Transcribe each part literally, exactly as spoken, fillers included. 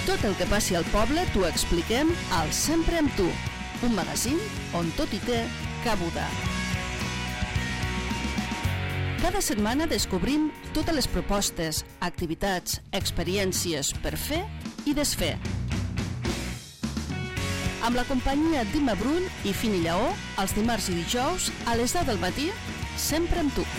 Tot el que passi al poble t'ho expliquem al Sempre amb tu, un magazín on tot hi té cabuda. Cada setmana descobrim totes les propostes, activitats, experiències per fer i desfer. Amb la companyia d'Imma Brull i Fini Lleó, els dimarts i dijous, a les deu del matí, sempre amb tu.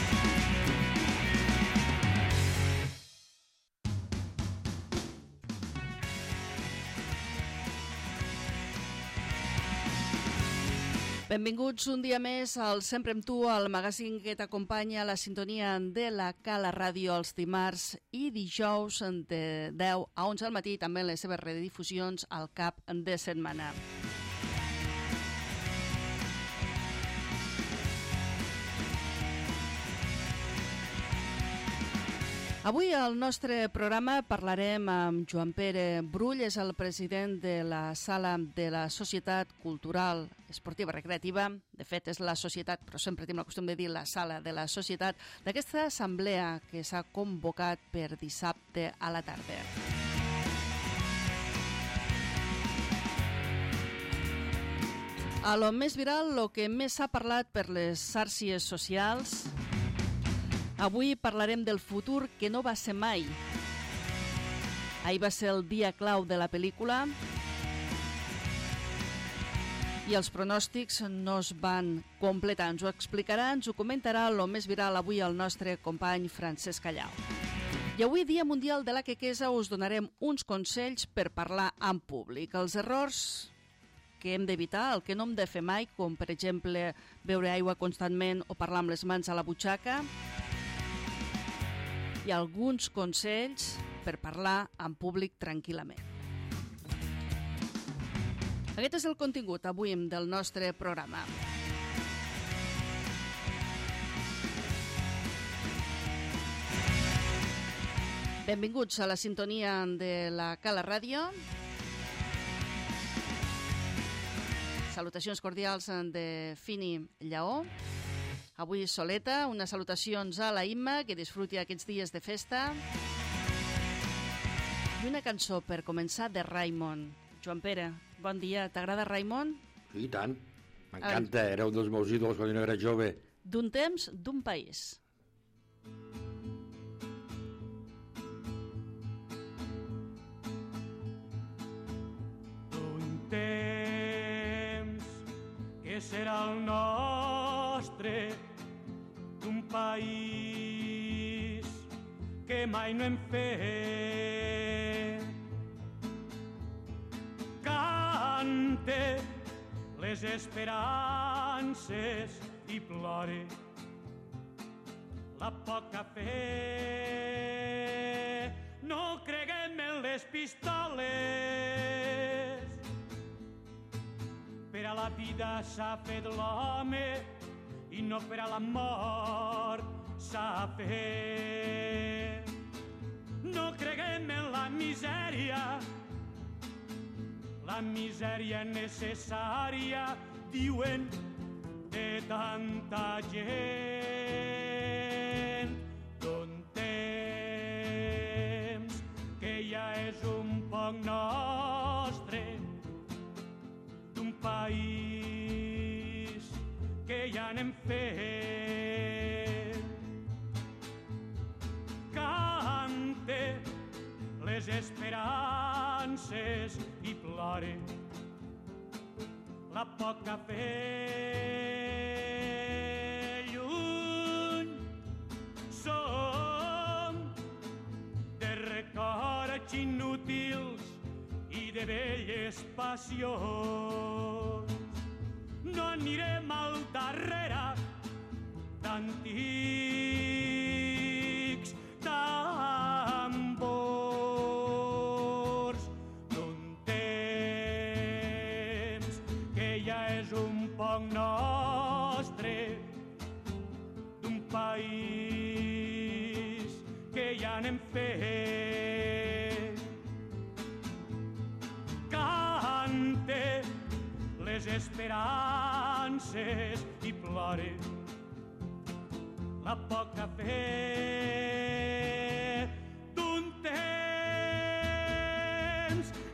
Benvinguts un dia més al Sempre amb tu, el magazín que t'acompanya a la sintonia de la Cala Ràdio els dimarts i dijous de deu a onze al matí, també en les seves redifusions al cap de setmana. Avui al nostre programa parlarem amb Joan Pere Brull, és el president de la Sala de la Societat Cultural Esportiva Recreativa. De fet, és la societat, però sempre tenim el costum de dir la Sala de la Societat, d'aquesta assemblea que s'ha convocat per dissabte a la tarda. A lo més viral, lo que més s'ha parlat per les xarxes socials. Avui parlarem del futur que no va ser mai. Ahir va ser el dia clau de la pel·lícula i els pronòstics no es van completar. Ens ho explicarà, ens ho comentarà el més viral avui el nostre company Francesc Callau. I avui, Dia Mundial de la Quequesa, us donarem uns consells per parlar en públic. Els errors que hem d'evitar, el que no hem de fer mai, com per exemple beure aigua constantment o parlar amb les mans a la butxaca, i alguns consells per parlar en públic tranquil·lament. Aquest és el contingut avui del nostre programa. Benvinguts a la sintonia de la Cala Ràdio. Salutacions cordials de Fini Lleó. Avui soleta, unes salutacions a la Imma, que disfruti aquests dies de festa. I una cançó per començar de Raimon. Joan Pere, bon dia. T'agrada Raimon? Sí, i tant. M'encanta, era un dels meus ídols quan jo era jove. D'un temps, d'un país. D'un temps que serà el nostre, d'un país que mai no hem fet. Cante les esperances i plore la poca fe. No creguem en les pistoles, per a la vida s'ha fet l'home i no per a la mort s'ha fet. No creguem en la misèria, la misèria necessària, diuen, de tanta gent. D'un temps que ja és un poc nostre, d'un país que ja n'hem fet. Cante les esperances i plore la poca fe. Lluny som de records inútils i de velles passions. No anirem al darrere d'antics tambors, d'un temps que ja és un poc nostre, d'un país que ja n'hem fet. Cante les esperances i plore la poca fe. D'un temps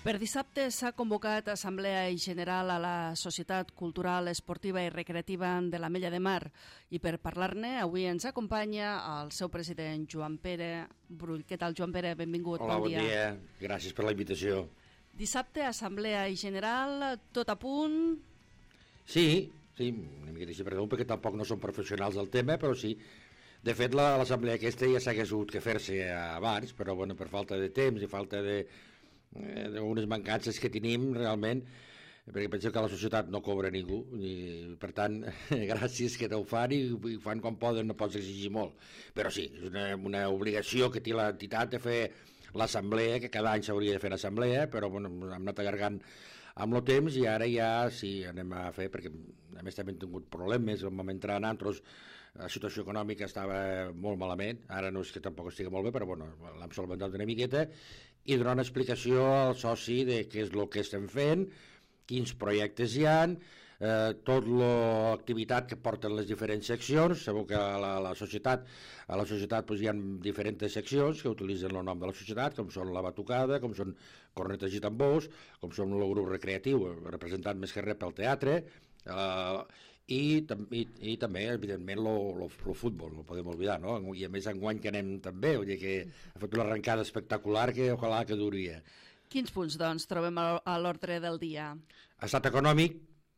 Per dissabte s'ha convocat assemblea general a la Societat Cultural, Esportiva i Recreativa de l'Ametlla de Mar i per parlar-ne avui ens acompanya el seu president Joan Pere Brull. Què tal, Joan Pere? Benvingut. Hola, bon dia. Bon dia. Gràcies per la invitació. Dissabte, assemblea general, tot a punt? Sí, sí, una mica així, perdó, perquè tampoc no som professionals del tema, però sí. De fet, l'assemblea aquesta ja s'hagués hagut que fer-se abans, però bueno, per falta de temps i falta de d'unes mancances que tenim realment, perquè penseu que la societat no cobra ningú i per tant gràcies que ho fan i ho fan quan poden, no pots exigir molt, però sí, és una, una obligació que té l'entitat de fer l'assemblea, que cada any s'hauria de fer l'assemblea, però bueno, hem anat allargant amb el temps i ara ja sí, anem a fer, perquè a més també hem tingut problemes, vam entrar en altres, la situació econòmica estava molt malament, ara no és que tampoc estigui molt bé, però bueno, l'hem solventat una miqueta, i donar una explicació al soci de què és el que estem fent, quins projectes hi ha, eh, tot l'activitat que porten les diferents seccions. Sabeu que a la, la societat, a la societat doncs, hi ha diferents seccions que utilitzen el nom de la societat, com són la batucada, com són cornetes i tambors, com són el grup recreatiu, representat més que res pel teatre, eh, I, i, i també, evidentment, el futbol, no ho podem oblidar, no? I a més enguany que anem també, vull dir que ha fet una arrencada espectacular que ojalà que duria. Quins punts, doncs, trobem a l'ordre del dia? Estat econòmic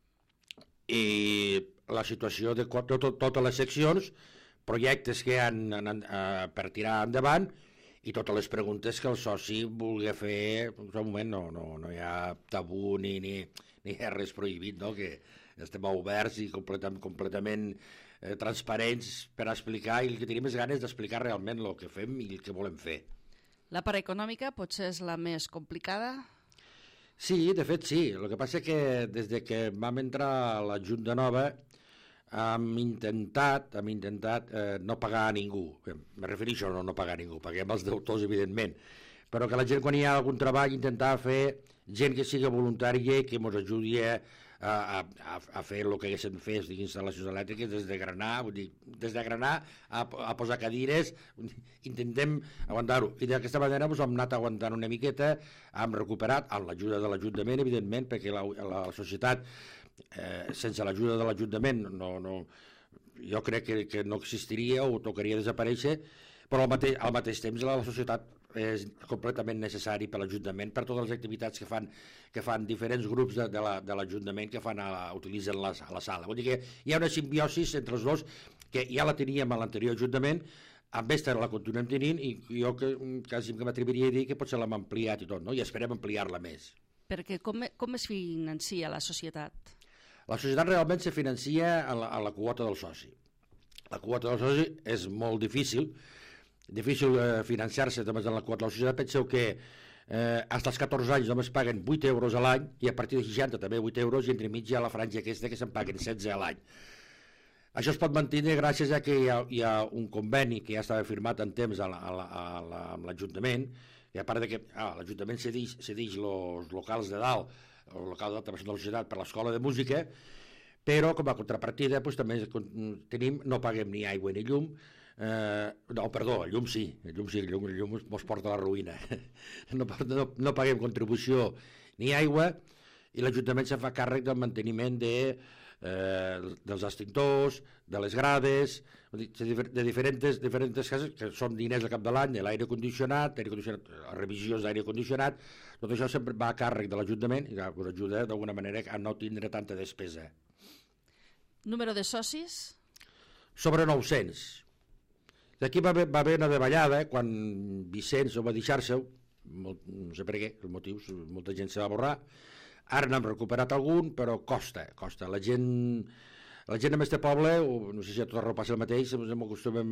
i la situació de tot, totes les seccions, projectes que hi ha uh, per tirar endavant i totes les preguntes que el soci vulgui fer. En aquest moment no, no, no hi ha tabú ni, ni, ni hi ha res prohibit, no? Que estem oberts i completament, completament eh, transparents per explicar, i el que tenim més ganes d'explicar realment el que fem i el que volem fer. La part econòmica potser és la més complicada? Sí, de fet sí. El que passa és que des de que vam entrar a la Junta Nova hem intentat, hem intentat eh, no pagar a ningú. Me refereixo a no, no pagar a ningú, paguem els deutors, evidentment, però que la gent, quan hi ha algun treball, intentar fer gent que sigui voluntària i que ens ajudi a A, a, a fer el que haguéssim fet d'instal·lacions elèctriques, des de granar, vull dir, des de granar a, a posar cadires, intentem aguantar-ho. I d'aquesta manera doncs, hem anat aguantant una miqueta, hem recuperat, amb l'ajuda de l'Ajuntament, evidentment, perquè la, la societat, eh, sense l'ajuda de l'Ajuntament, no, no, jo crec que, que no existiria o tocaria desaparèixer, però al mateix, al mateix temps la, la societat és completament necessari per l'Ajuntament, per totes les activitats que fan, que fan diferents grups de, de l'Ajuntament que fan a la, utilitzen la, a la sala. Vull dir que hi ha una simbiosi entre els dos que ja la teníem a l'anterior Ajuntament, amb aquesta la continuem tenint i jo que, quasi que m'atreviria a dir que potser l'hem ampliat i tot, no? I esperem ampliar-la més. Perquè com, com es financia la societat? La societat realment se financia a la, a la quota del soci. La quota del soci és molt difícil, difícil eh, financiar-se només en la quota de la societat. Penseu que eh, fins als catorze anys només paguen vuit euros a l'any i a partir de seixanta també vuit euros i entre mig hi ha la franja aquesta que se'n paguen setze a l'any. Això es pot mantenir gràcies a que hi ha, hi ha un conveni que ja estava firmat en temps a la, a la, a la, amb l'Ajuntament, i a part de que ah, l'Ajuntament cedeix, cedeix els locals de dalt, el local de la societat per l'escola de música, però com a contrapartida doncs, també tenim, no paguem ni aigua ni llum. Eh, no, perdó, el llum sí, el llum sí, el llum, el llum ens porta a la ruïna. No, no, no paguem contribució ni aigua i l'Ajuntament se fa càrrec del manteniment de, eh, dels extintors, de les grades, de diferents, diferents cases, que són diners al cap de l'any, l'aire condicionat, condicionat, revisions d'aire condicionat, tot això sempre va a càrrec de l'Ajuntament i us ajuda d'alguna manera a no tindre tanta despesa. Número de socis? Sobre nou-cents. D'aquí va haver, va haver una davallada quan Vicenç va deixar-se, no sé per què, els motius, molta gent se va borrar. Ara n'hem recuperat algun, però costa, costa. La gent, la gent en este poble, no sé si a tot arreu passa el mateix, ens acostumem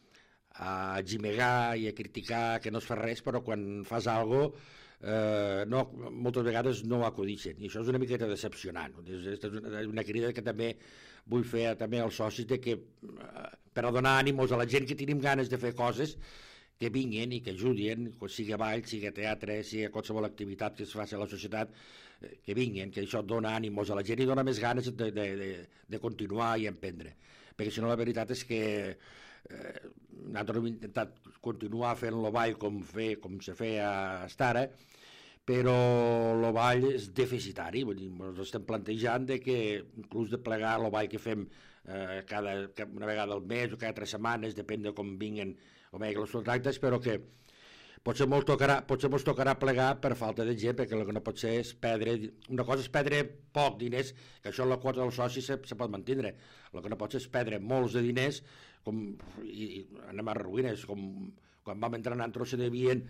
a gimegar i a criticar que no es fa res, però quan fas alguna cosa, eh, no, moltes vegades no ho acudixen, i això és una miqueta decepcionant. És una, una crida que també vull fer també als socis de que, per a donar ànimos a la gent que tenim ganes de fer coses, que vinguin i que ajudin, sigui ball, sigui teatre, sigui qualsevol activitat que es faci a la societat, que vinguin, que això dona ànimos a la gent i dona més ganes de, de, de, de continuar i emprendre. Perquè si no la veritat és que eh, nosaltres hem intentat continuar fent el ball com, fer, com se feia fins ara, però el ball és deficitari, vull dir, ens estem plantejant de que inclús de plegar el ball que fem eh, cada, una vegada al mes o cada tres setmanes, depèn de com vinguen o vinguen els contractes, però que potser ens tocarà, potser ens tocarà plegar per falta de gent, perquè el que no pot ser és perdre, una cosa és perdre poc diners, que això en la quota dels socis se, se pot mantindre, el que no pot ser és perdre molts de diners, com, i, i anem a ruïnes, com quan vam entrar en Antro se devien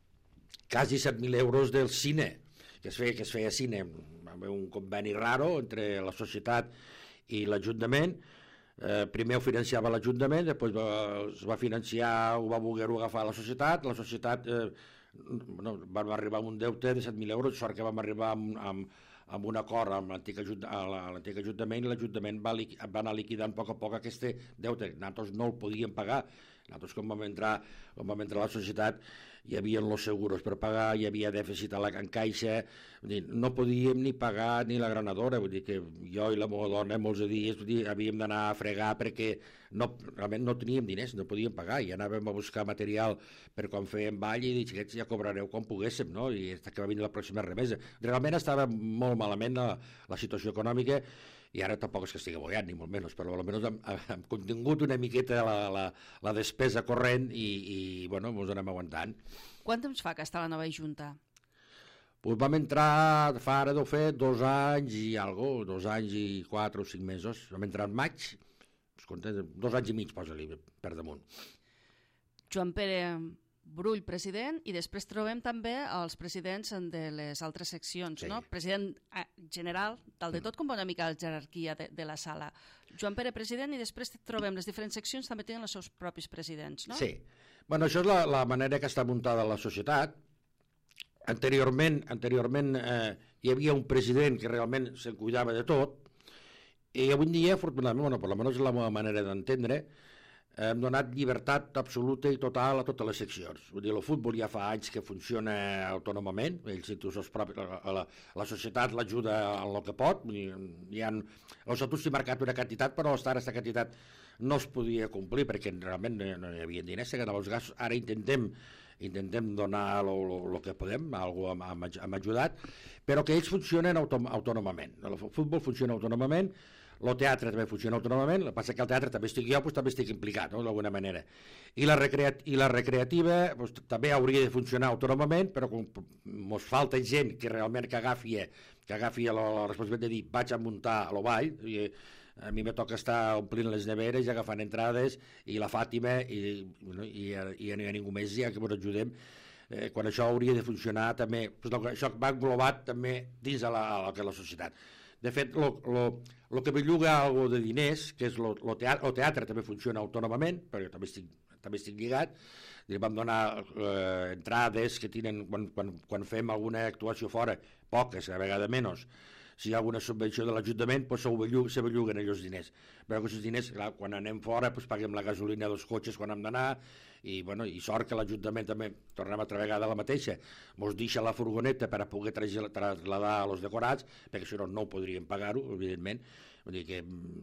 quasi set mil euros del cine, que es feia, que es feia cine, va haver un conveni raro entre la societat i l'Ajuntament. Eh, primer ho financiava l'Ajuntament, després va, es va financiar, ho va voler-ho agafar la societat, la societat eh, bueno, vam arribar a un deute de set mil euros, sort que vam arribar amb, amb, amb un acord amb l'antic Ajuntament, i l'Ajuntament va, va anar liquidant a poc a poc aquest deute. Nosaltres no el podíem pagar. Nosaltres, quan vam entrar, quan vam entrar a la societat, hi havia els seguros per pagar, hi havia dèficit a la en caixa, vull dir, no podíem ni pagar ni la granadora, vull dir que jo i la meva dona molts dies vull dir, havíem d'anar a fregar perquè no, realment no teníem diners, no podíem pagar, i anàvem a buscar material per quan fèiem ball i dic, xiquets, ja cobrareu quan poguéssim, no? I fins que va venir la pròxima remesa. Realment estava molt malament la, la situació econòmica, i ara tampoc és que estigui bollant, ni molt menys, però almenys hem, hem contingut una miqueta la, la, la despesa corrent i, i bueno, ens anem aguantant. Quant temps fa que està la nova Junta? Pues vam entrar, fa ara deu fer dos anys i algo, dos anys i quatre o cinc mesos. Vam entrar en maig, dos anys i mig, posa-li per damunt. Joan Pere Brull, president, i després trobem també els presidents de les altres seccions, sí. no? President general, tal de tot com una mica la jerarquia de, de la sala. Joan Pere, president, i després trobem les diferents seccions també tenen els seus propis presidents, no? Sí. Bueno, això és la, la manera que està muntada la societat. Anteriorment, anteriorment eh, hi havia un president que realment se'n cuidava de tot, i avui en dia, afortunadament, bueno, per almenys és la meva manera d'entendre, hem donat llibertat absoluta i total a totes les seccions. Vull dir, el futbol ja fa anys que funciona autònomament, ells i els propis, la, la, la societat l'ajuda en el que pot, vull dir, hi ha, els estatuts s'hi marcat una quantitat, però fins ara aquesta quantitat no es podia complir perquè realment no hi havia diners, que en els gastos ara intentem intentem donar el que podem, algú hem, hem ajudat, però que ells funcionen autònomament. El futbol funciona autònomament, el teatre també funciona autònomament, el que passa que el teatre també estic jo, doncs també estic implicat, no?, d'alguna manera. I la, recreat i la recreativa doncs, també hauria de funcionar autònomament, però com ens falta gent que realment que agafi, que agafi la, la responsabilitat de dir vaig a muntar el ball, i a mi me toca estar omplint les neveres i agafant entrades, i la Fàtima, i, no, i, i, i a ningú més ja que ens ajudem, eh, quan això hauria de funcionar també, doncs, això va englobat també dins de la, la, la societat. De fet, el que belluga algo de diners, que és el teatre, teatre també funciona autònomament, perquè jo també estic, també estic lligat, i vam donar eh, entrades que tenen, quan, quan, quan fem alguna actuació fora, poques, a vegades menys, si hi ha alguna subvenció de l'Ajuntament, doncs se, belluga, se belluguen aquests diners. Però aquests diners, clar, quan anem fora, doncs paguem la gasolina dels cotxes quan hem d'anar, i, bueno, i sort que l'Ajuntament també, tornem altra vegada a la mateixa, ens deixa la furgoneta per a poder trasladar els decorats, perquè si no, no ho podríem pagar-ho, evidentment. Vull dir que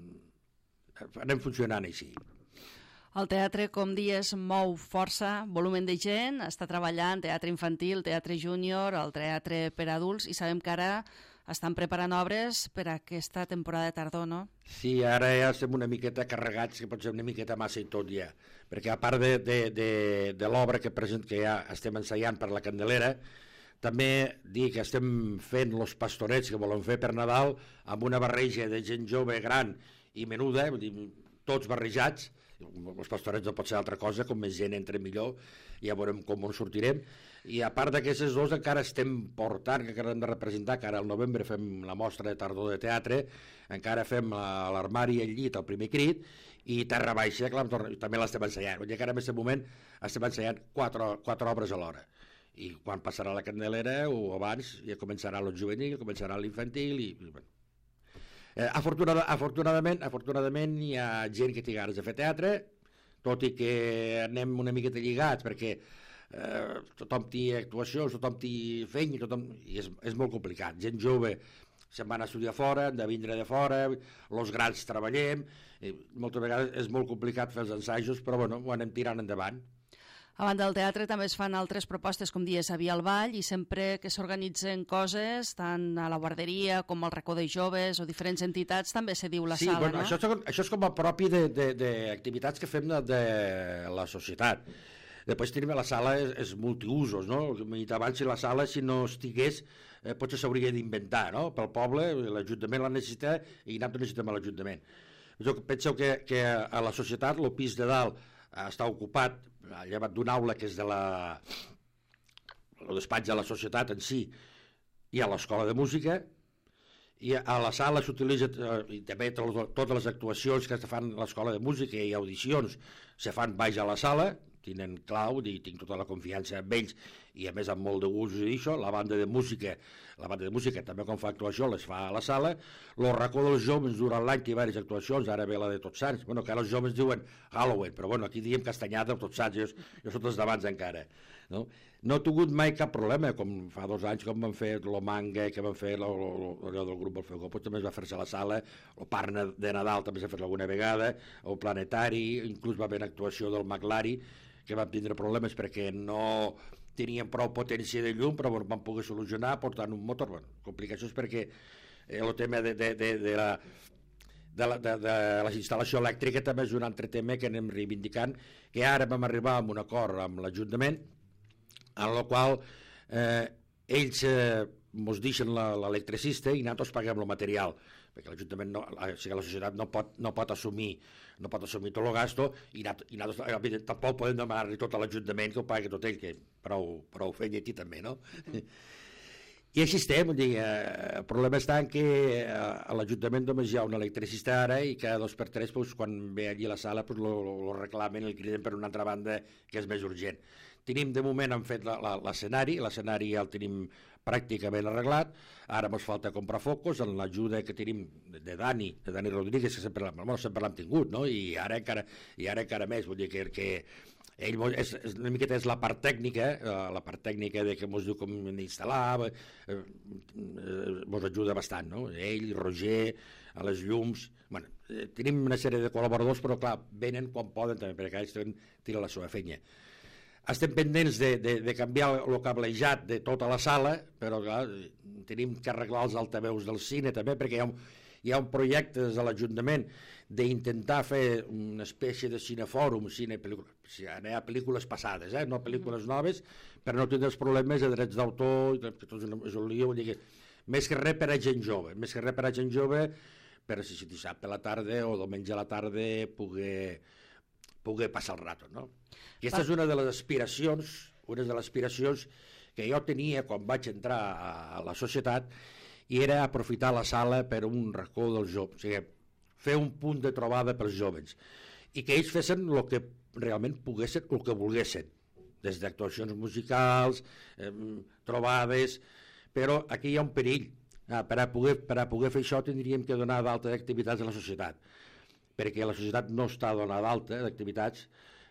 anem funcionant així. El teatre, com dies, mou força, volumen de gent, està treballant teatre infantil, teatre júnior, el teatre per adults, i sabem que ara estan preparant obres per a aquesta temporada de tardor, no? Sí, ara ja estem una miqueta carregats, que pot ser una miqueta massa i tot ja, perquè a part de, de, de, de l'obra que, present, que ja estem ensaiant per la Candelera, també dir que estem fent els pastorets que volem fer per Nadal amb una barreja de gent jove, gran i menuda, vull dir, tots barrejats. Els pastorets no pot ser altra cosa, com més gent entre millor, ja veurem com en sortirem. I a part d'aquestes dos encara estem portant, que encara hem de representar, que ara al novembre fem la mostra de tardor de teatre, encara fem l'armari i el llit, el primer crit, i Terra Baixa, clar, també l'estem ensaiant. Vull dir que ara en aquest moment estem ensaiant quatre, quatre obres a l'hora. I quan passarà la Candelera o abans ja començarà el juvenil, començarà l'infantil i... Bueno. Eh, afortunada, afortunadament, afortunadament hi ha gent que té ganes de fer teatre, tot i que anem una miqueta lligats perquè eh, tothom té actuacions, tothom té feina, tothom... i és, és molt complicat. Gent jove se'n van a estudiar fora, han de vindre de fora, els grans treballem, i moltes vegades és molt complicat fer els ensajos, però bueno, ho anem tirant endavant. A banda del teatre també es fan altres propostes, com dies, a Via al Vall, i sempre que s'organitzen coses, tant a la guarderia com al racó de joves o diferents entitats, també se diu la sí, sala, bueno, no? Això, això és com a propi d'activitats que fem de, de la societat. Després tenim la sala, és, és multiusos, no? M'he dit abans, si la sala, si no estigués, eh, potser s'hauria d'inventar, no? Pel poble, l'Ajuntament la necessita i nosaltres necessitem l'Ajuntament. Jo penso que, que a la societat, el pis de dalt està ocupat, llevat d'una aula que és de la... el despatx de la societat en si, i a l'escola de música, i a la sala s'utilitza, i també totes les actuacions que es fan a l'escola de música i audicions se fan baix a la sala, tenen clau, i tinc tota la confiança en ells, i a més amb molt de gust i això. La banda de música, la banda de música també quan fa actuació les fa a la sala. El racó dels joves durant l'any té diverses actuacions, ara ve la de Tots Sants, bueno, que ara els joves diuen Halloween, però bueno, aquí diem Castanyada o Tots Sants, jo, jo soc els d'abans encara, no? No he tingut mai cap problema, com fa dos anys com van fer el manga, que van fer allò del grup del Fego, també es va fer-se a la sala, el Parc de Nadal també s'ha fet alguna vegada, el Planetari, inclús va haver una actuació del Maclari, que vam tindre problemes perquè no tenien prou potència de llum, però bueno, vam poder solucionar portant un motor. Bueno, complicacions perquè el tema de, de, de, de la... De la, de, de la instal·lació elèctrica també és un altre tema que anem reivindicant, que ara vam arribar a un acord amb l'Ajuntament en el qual eh, ells eh, ens deixen l'electricista i nosaltres paguem el material, perquè l'Ajuntament, no, la, o sigui, la societat no pot, no pot assumir no pot assumir tot el gasto i nosaltres tampoc podem demanar-li tot a l'Ajuntament que ho pagui tot ell, que prou, prou feina aquí també, no? I així estem, vull dir, eh, el problema està en que eh, a l'Ajuntament només hi ha un electricista ara i cada dos per tres, pues, quan ve allí a la sala, pues, lo, lo reclamen, el criden per una altra banda que és més urgent. Tenim, de moment, hem fet l'escenari, l'escenari ja el tenim pràcticament arreglat, ara ens falta comprar focus, amb l'ajuda que tenim de Dani, de Dani Rodríguez, que sempre, bueno, sempre l'hem tingut, no? I ara encara, i ara encara més, vull dir que, que ell és, és una miqueta és la part tècnica, eh, la part tècnica de que ens diu com hem d'instal·lar, eh, ens eh, ajuda bastant, no? Ell, Roger, a les llums, bueno, eh, tenim una sèrie de col·laboradors, però clar, venen quan poden també, perquè ells tiren la seva feina. Estem pendents de, de, de canviar el cablejat de tota la sala, però clar, tenim que arreglar els altaveus del cine també, perquè hi ha un, hi ha un projecte des de l'Ajuntament d'intentar fer una espècie de cinefòrum, cine, pel·lícules, hi ha pel·lícules passades, eh? No pel·lícules noves, per no tindre els problemes de drets d'autor, que tot és un lío, vull dir que més que res per a gent jove, més que res per a gent jove, per si dissabte a la tarda o diumenge a la tarda poder, poder passar el rato, no? Aquesta és una de les aspiracions, una de les aspiracions que jo tenia quan vaig entrar a la societat, i era aprofitar la sala per un racó dels joves, o sigui, fer un punt de trobada pels joves, i que ells fessin el que realment poguessin, el que volguessin, des d'actuacions musicals, eh, trobades, però aquí hi ha un perill. Ah, per, a poder, per a poder fer això tindríem que donar d'alta d'activitats a la societat, perquè la societat no està donada d'alta d'activitats.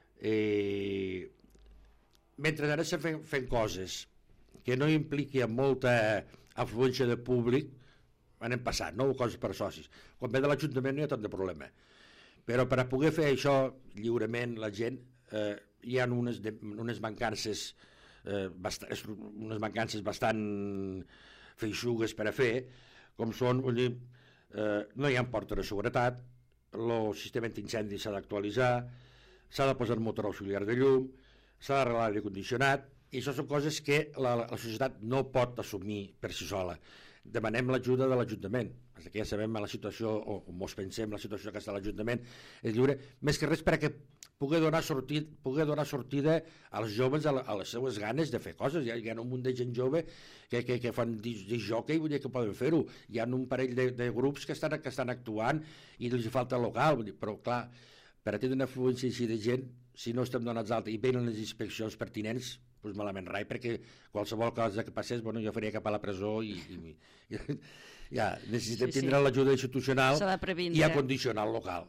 Eh, mentre ara estem fent, fent coses que no impliqui molta afluència de públic, anem passant, no? Coses per socis. Quan ve de l'Ajuntament no hi ha tant de problema. Però per a poder fer això lliurement la gent, eh, hi ha unes, de, unes mancances eh, bastant, unes mancances bastant feixugues per a fer, com són, vull dir, eh, no hi ha portes de seguretat, el sistema antiincendi s'ha d'actualitzar, s'ha de posar motor auxiliar de llum, s'ha d'arreglar l'aire condicionat, i això són coses que la, la societat no pot assumir per si sola. Demanem l'ajuda de l'Ajuntament, perquè ja sabem la situació, o ens pensem la situació que està a l'Ajuntament, és lliure, més que res perquè pugui donar sortida, pugui donar sortida als joves a, la, a les seues ganes de fer coses. Hi ha, hi ha un munt de gent jove que, que, que fan disc-jockey, vull dir que poden fer-ho. Hi ha un parell de, de grups que estan, que estan actuant i els falta local, vull dir, però clar, per a tenir una afluència així de gent, si no estem donats d'alta i venen les inspeccions pertinents, doncs malament rai, perquè qualsevol cosa que passés, bueno, jo faria cap a la presó i, i, i ja, necessitem sí, tindre sí. l'ajuda institucional i acondicionar el local.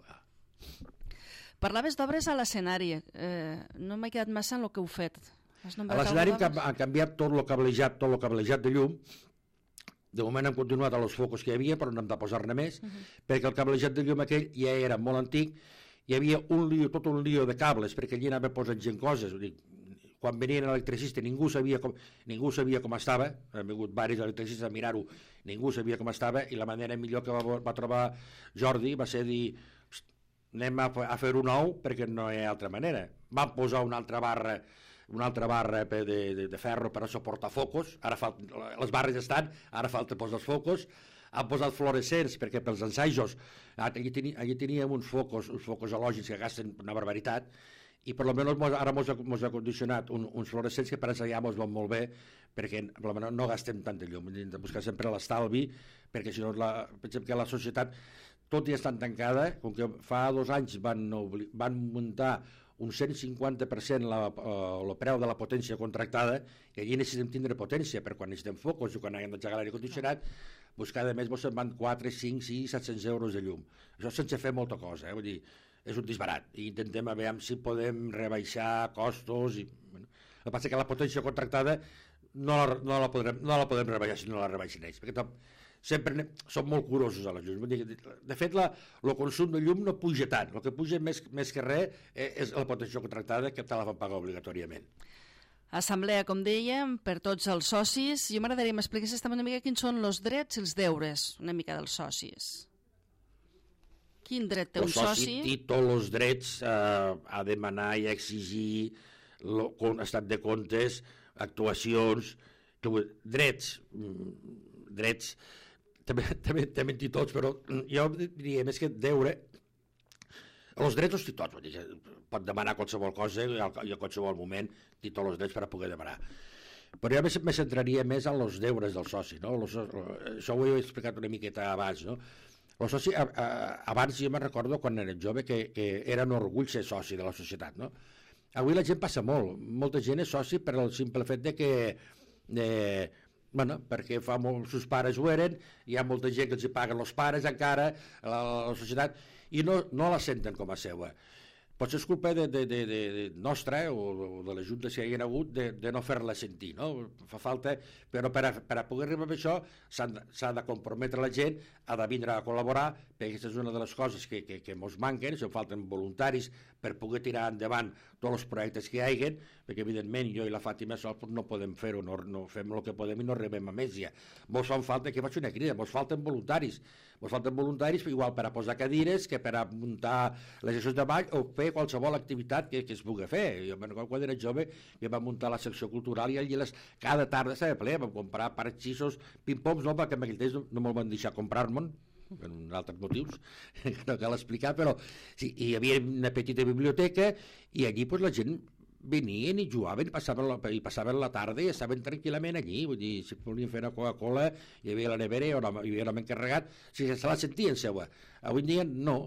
Parlaves d'obres a l'escenari, eh, no m'he quedat massa en el que heu fet. A l'escenari han canviat tot el cablejat, tot el cablejat de llum. De moment hem continuat a els focus que hi havia, però no hem de posar-ne més, uh -huh. perquè el cablejat de llum aquell ja era molt antic, hi havia un lío, tot un lío de cables, perquè allí anava posant gent coses, vull dir, quan venien electricistes ningú sabia com, ningú sabia com estava, han vingut diversos electricistes a mirar-ho, ningú sabia com estava, i la manera millor que va, va trobar Jordi va ser dir, anem a, a fer-ho nou perquè no hi ha altra manera. Van posar una altra barra una altra barra de, de, de ferro per a suportar focus, ara falten, les barres estan, ara falta posar els focus, han posat fluorescents perquè pels ensajos, allí, teni, allí teníem uns focus, uns focus halògens que gasten una barbaritat, i per almenys mos, ara ens ha condicionat un, uns fluorescents que per ensenyar ens van molt bé, perquè per almenys no gastem tant de llum, hem de buscar sempre l'estalvi, perquè si no, la, pensem que la societat, tot i estant tancada, com que fa dos anys van, van muntar un cent cinquanta per cent el preu de la potència contractada, i allí necessitem tindre potència per quan necessitem focus o quan hem d'engegar l'aire condicionat, doncs cada mes ens se'n van quatre, cinc, sis, set-cents euros de llum. Això sense fer molta cosa, eh? Vull dir, és un disbarat, i intentem a veure si podem rebaixar costos. I, bueno, el que passa que la potència contractada no la, no la, podrem, no la podem rebaixar si no la rebaixin ells, perquè tot, sempre som molt curosos a la llum. De fet, la, el consum de llum no puja tant. El que puja més, més que res és la potència contractada, que te la fan pagar obligatòriament. Assemblea, com dèiem, per tots els socis. Jo m'agradaria que m'expliquessis també una mica quins són els drets i els deures, una mica dels socis. Quin dret té un soci? El soci té tots els drets eh, a demanar i a exigir l'estat de comptes, actuacions, drets, drets, també, també, també en té tots, però jo diria més que deure, els drets els té tots, dir, pot demanar qualsevol cosa i a qualsevol moment té tots els drets per a poder demanar. Però jo me centraria més en els deures del soci, no? Los, això ho he explicat una miqueta abans, no? El soci, a, a, abans jo me'n recordo quan era jove que, que era un orgull ser soci de la societat, no? Avui la gent passa molt, molta gent és soci per el simple fet de que eh, bueno, perquè fa molt, els seus pares ho eren, hi ha molta gent que els hi paguen els pares encara, la, la societat, i no, no la senten com a seua. Potser és culpa de, de, de, de, de nostra o de les juntes que hi hagin hagut de, de no fer-la sentir, no? Fa falta, però per a, per a poder arribar a això s'ha de comprometre la gent, ha de vindre a col·laborar, perquè aquesta és una de les coses que, que, que ens manquen, si falten voluntaris per poder tirar endavant tots els projectes que hi hagin, perquè evidentment jo i la Fàtima sol no podem fer-ho, no, no fem el que podem i no arribem a més ja. Mos fan falta, que faig una crida, mos falten voluntaris, mos falten voluntaris igual per a posar cadires que per a muntar les sessions de ball o fer qualsevol activitat que, que es pugui fer. Jo quan era jove que vam muntar la secció cultural i allí les, cada tarda estava ple, vam comprar parxissos, ping-pongs, no, perquè en aquell temps no, no me'l van deixar comprar-me'n, per altres motius, que no cal explicar, però sí, hi havia una petita biblioteca i allí pues, la gent venien i jugaven, passaven la, i passaven la tarda i estaven tranquil·lament allí, vull dir, si volien fer una Coca-Cola, hi havia la nevera, hi havia l'home encarregat, si se la sentien seua. Avui en dia no,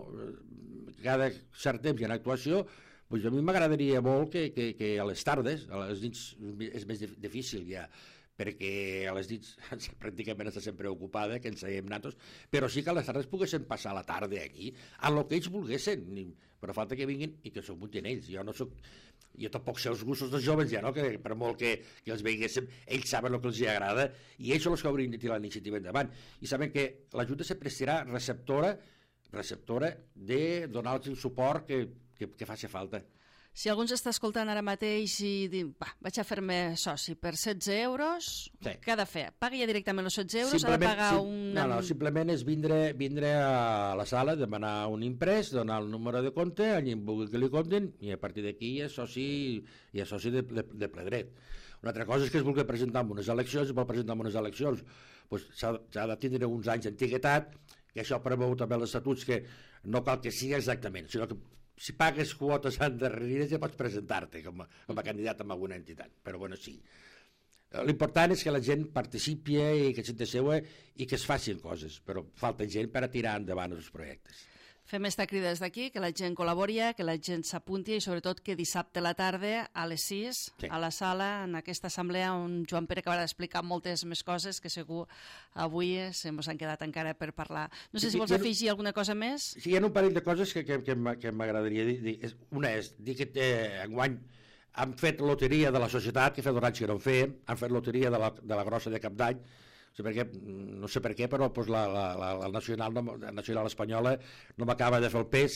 cada cert temps hi ha una actuació, doncs a mi m'agradaria molt que, que, que a les tardes, a les nits és més difícil ja, perquè a les nits pràcticament està sempre ocupada, que ens seguim natos, però sí que a les tardes poguessin passar la tarda aquí, a lo que ells volguessin, però falta que vinguin i que s'ho muntin ells. Jo no soc, jo tampoc sé els gustos dels joves ja, no? Que per molt que, que els veiéssim, ells saben el que els agrada i ells són els que haurien de tirar la iniciativa endavant. I saben que la Junta sempre serà receptora, receptora de donar-los el suport que, que, que faci falta. Si algú ens està escoltant ara mateix i diu, va, vaig a fer-me soci per setze euros, sí. Què ha de fer? Paga ja directament els setze euros? Ha de pagar sí, un... No, no, simplement és vindre, vindre a la sala, demanar un imprès, donar el número de compte, allà em vulgui que li compten, i a partir d'aquí ja és soci, ja és soci de, de, de ple dret. Una altra cosa és que es vulgui presentar en unes eleccions, i vol presentar en unes eleccions, doncs s'ha de tindre uns anys d'antiguitat, que això preveu també els estatuts, que no cal que sigui exactament, sinó que si pagues quotes endarrerides ja pots presentar-te com, a, com a candidat en alguna entitat, però bueno, sí. L'important és que la gent participi i que senti seua i que es facin coses, però falta gent per a tirar endavant els projectes. Fem esta crida des d'aquí, que la gent col·labori, que la gent s'apunti i sobretot que dissabte a la tarda a les sis, sí. A la sala, en aquesta assemblea on Joan Pere acabarà d'explicar moltes més coses que segur avui se mos han quedat encara per parlar. No sé si vols afegir alguna cosa més. Sí, hi ha un parell de coses que, que, que m'agradaria dir. Una és dir que eh, enguany han fet loteria de la societat, que fa dos anys que no en fèiem, han fet loteria de la, de la grossa de Cap d'Any, no sé per què, no sé per què però pues la, la, la, la, nacional, no, la nacional espanyola no m'acaba de fer el pes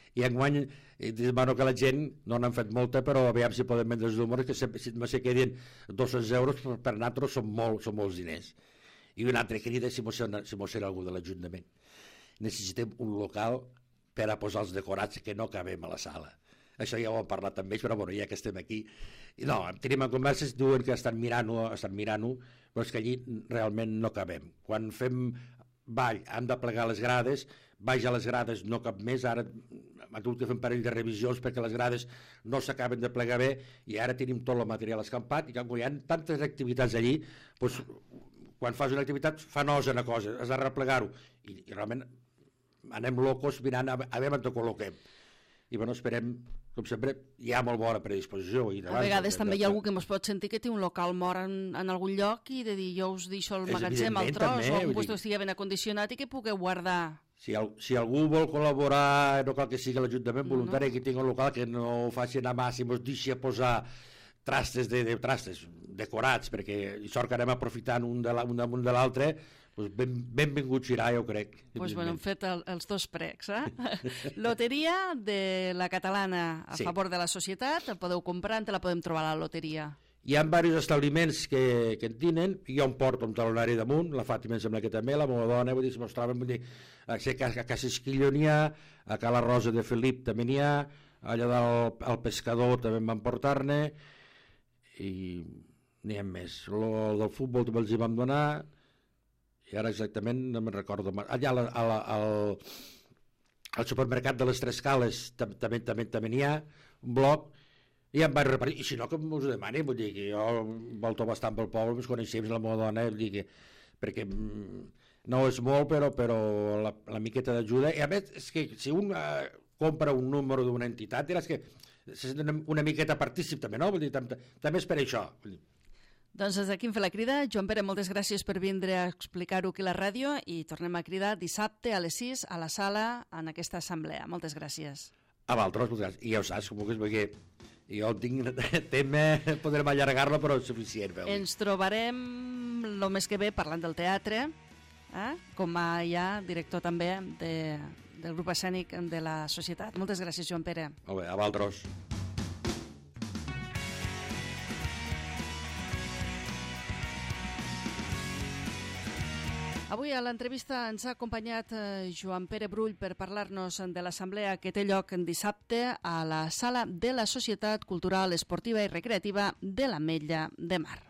i enguany demano que la gent, no n'han fet molta, però aviam si podem vendre els números, que si me se quedin dos-cents euros per nosaltres són, molt, són molts diners. I una altra crida, si mos serà, si mos serà algú de l'Ajuntament. Necessitem un local per a posar els decorats que no cabem a la sala. Això ja ho hem parlat amb ells, però bueno, ja que estem aquí... No, tenim en converses, diuen que estan mirant-ho, estan mirant-ho, però és que allí realment no cabem. Quan fem ball hem de plegar les grades, baix a les grades no cap més, ara hem hagut de fer un parell de revisions perquè les grades no s'acaben de plegar bé i ara tenim tot el material escampat i quan hi ha tantes activitats allí, doncs, quan fas una activitat fa nosa una cosa, has de replegar-ho i, i realment anem locos mirant a, a veure on te col·loquem. I bueno, esperem, com sempre, hi ha molt bona predisposició. I a vegades també hi ha algú que ens pot sentir que té un local mort en, en algun lloc i de dir jo us deixo el magatzem al tros també, o un lloc que estigui ben acondicionat i que pugueu guardar. Si, el, si algú vol col·laborar, no cal que sigui l'Ajuntament voluntari, no. Que tingui un local que no faci anar mà, si mos deixi posar trastes de, de trastes decorats, perquè i sort que anem aprofitant un, de la, un damunt de l'altre, pues ben, benvingut serà, jo crec. Pues bueno, hem fet el, els dos precs, eh? Loteria de la catalana a sí. favor de la societat, el podeu comprar, te la podem trobar a la loteria. Hi ha diversos establiments que, que en tenen, jo em porto un talonari damunt, la Fàtima em sembla que també, la meva dona, vull dir, si mostraven, vull dir, a, a Casa Esquillo n'hi ha, a Cala Rosa de Felip també n'hi ha, allà del al pescador també en van portar-ne, i n'hi ha més. Lo del futbol també els hi vam donar, i ara exactament no me'n recordo. Allà al, al, al, al supermercat de les Tres Cales també també també n'hi ha un bloc i em vaig reparar, i si no que us ho demani, vull dir que jo volto bastant pel poble, ens coneixem la meva dona, vull dir que, perquè no és molt però, però la, la miqueta d'ajuda, i a més és que si un eh, compra un número d'una entitat diràs que se sent una, una miqueta partícip també, no? Vull dir, tam, també és per això. Vull dir. Doncs des d'aquí em fa la crida. Joan Pere, moltes gràcies per vindre a explicar-ho aquí a la ràdio i tornem a cridar dissabte a les sis a la sala en aquesta assemblea. Moltes gràcies. A Valtros, moltes gràcies. I ja ho saps, com que és perquè jo tinc tema, podrem allargar-la, però és suficient. Veu? Ens trobarem el mes que ve parlant del teatre, eh? com a ja director també de, del grup escènic de la societat. Moltes gràcies, Joan Pere. Molt bé, a Valtros. Avui a l'entrevista ens ha acompanyat Joan Pere Brull per parlar-nos de l'assemblea que té lloc dissabte a la Sala de la Societat Cultural, Esportiva i Recreativa de l'Ametlla de Mar.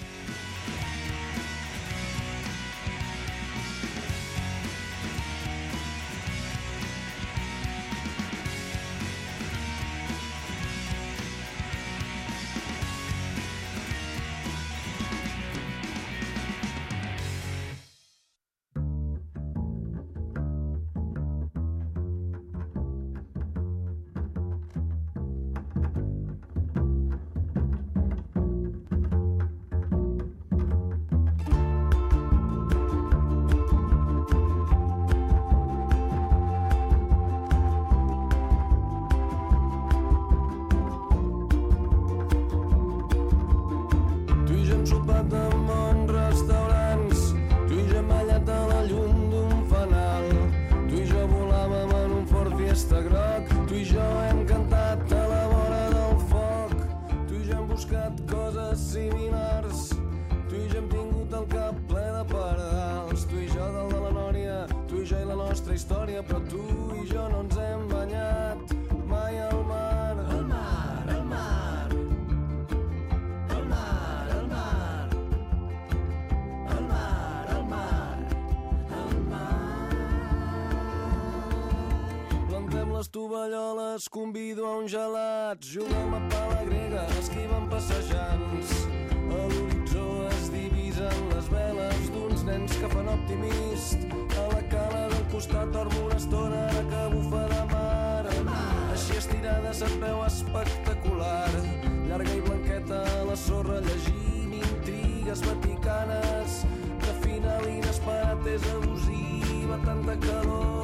Tovalloles, convido a un gelat, juguem a pala grega, esquivem passejants. A l'horitzó es divisen les veles d'uns nens que fan optimist. A la cala del costat dormo una estona ara que bufa de mar. Així estirada se't veu espectacular, llarga i blanqueta a la sorra llegint intrigues vaticanes. De final inesperat és abusiva, tanta calor.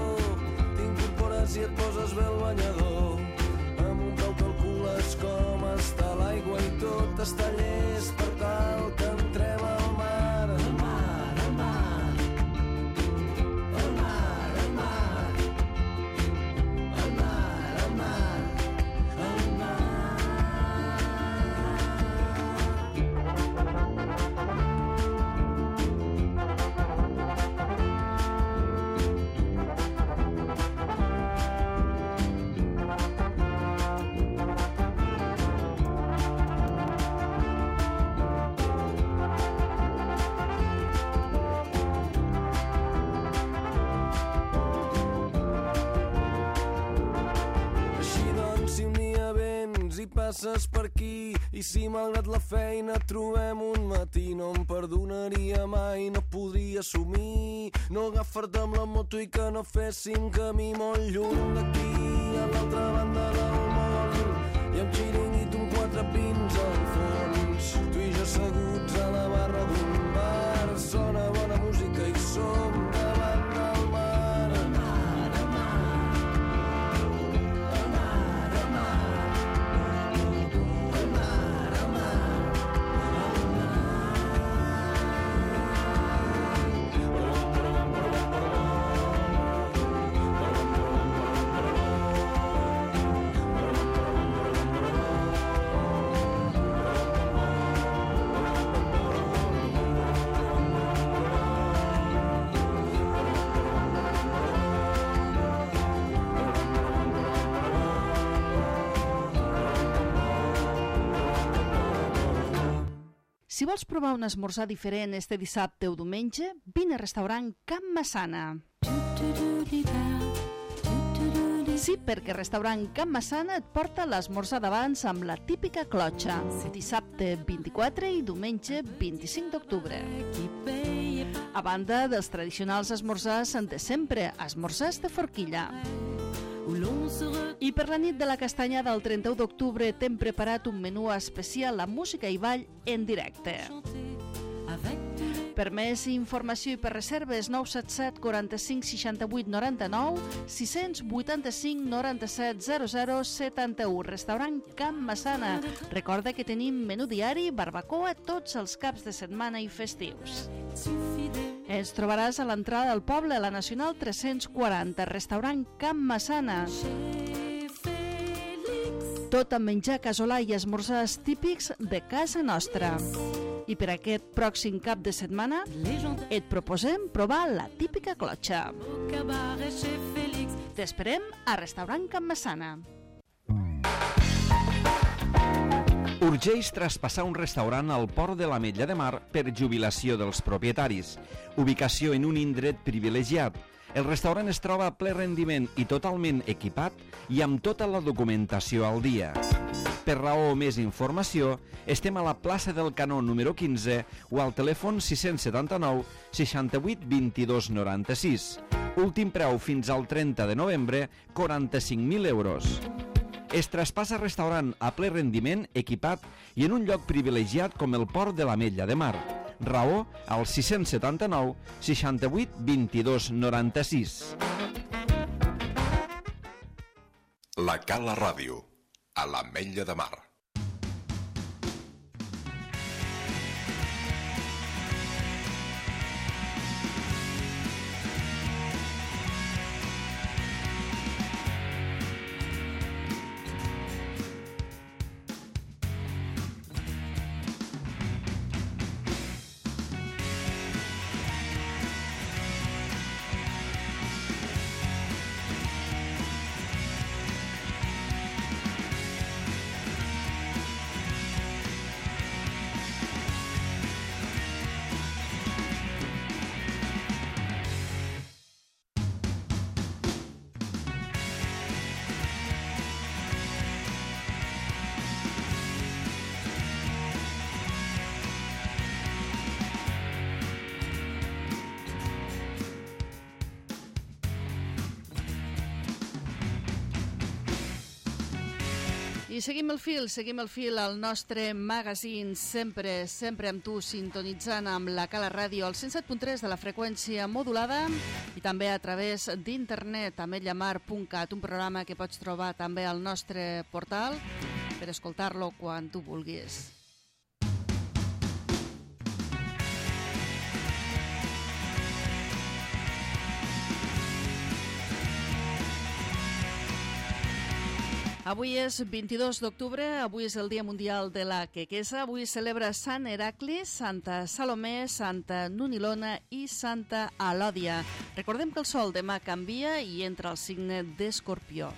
Si et poses bé el banyador, amb un peu calcules com està l'aigua i tot està llest per tal que entrem al mar. Al mar, al mar. Al mar, al mar. Al mar, passes per aquí i si malgrat la feina trobem un matí no em perdonaria mai, no podria assumir no agafar-te amb la moto i que no féssim camí molt lluny d'aquí a l'altra banda del món i amb xiringuito amb quatre pins al fons tu i jo asseguts a la barra d'un bar sona bona música i som davant del mar. Si vols provar un esmorzar diferent este dissabte o diumenge, vine al restaurant Can Massana. Sí, perquè el restaurant Can Massana et porta l'esmorzar d'abans amb la típica clotxa. Dissabte vint-i-quatre i diumenge vint-i-cinc d'octubre. A banda dels tradicionals esmorzars de sempre, esmorzars de forquilla. I per la nit de la castanyada el trenta-u d'octubre t'hem preparat un menú especial amb música i ball en directe. Per més informació i per reserves nou set set quaranta-cinc seixanta-vuit noranta-nou, sis vuitanta-cinc noranta-set zero zero setanta-u. Restaurant Can Massana. Recorda que tenim menú diari, barbacoa tots els caps de setmana i festius. Ens trobaràs a l'entrada del poble, a la Nacional tres-cents quaranta, restaurant Can Massana. Tot amb menjar casolà i esmorzars típics de casa nostra. I per aquest pròxim cap de setmana et proposem provar la típica clotxa. T'esperem a restaurant Can Massana. Urgeix traspassar un restaurant al Port de l'Ametlla de Mar per jubilació dels propietaris. Ubicació en un indret privilegiat. El restaurant es troba a ple rendiment i totalment equipat i amb tota la documentació al dia. Per raó o més informació, estem a la plaça del Canó número quinze o al telèfon sis set nou seixanta-vuit vint-i-dos noranta-sis. Últim preu fins al trenta de novembre, quaranta-cinc mil euros. Es traspassa restaurant a ple rendiment, equipat i en un lloc privilegiat com el Port de l'Ametlla de Mar. Raó al sis set nou seixanta-vuit vint-i-dos noranta-sis. La Cala Ràdio, a l'Ametlla de Mar. I seguim el fil, seguim el fil al nostre magazine, sempre, sempre amb tu, sintonitzant amb la Cala Ràdio al cent set punt tres de la freqüència modulada i també a través d'internet, ametlla-mar punt cat, un programa que pots trobar també al nostre portal per escoltar-lo quan tu vulguis. Avui és vint-i-dos d'octubre, avui és el Dia Mundial de la Quequesa, avui celebra Sant Heracli, Santa Salomé, Santa Nunilona i Santa Alòdia. Recordem que el sol demà canvia i entra al signe d'Escorpió.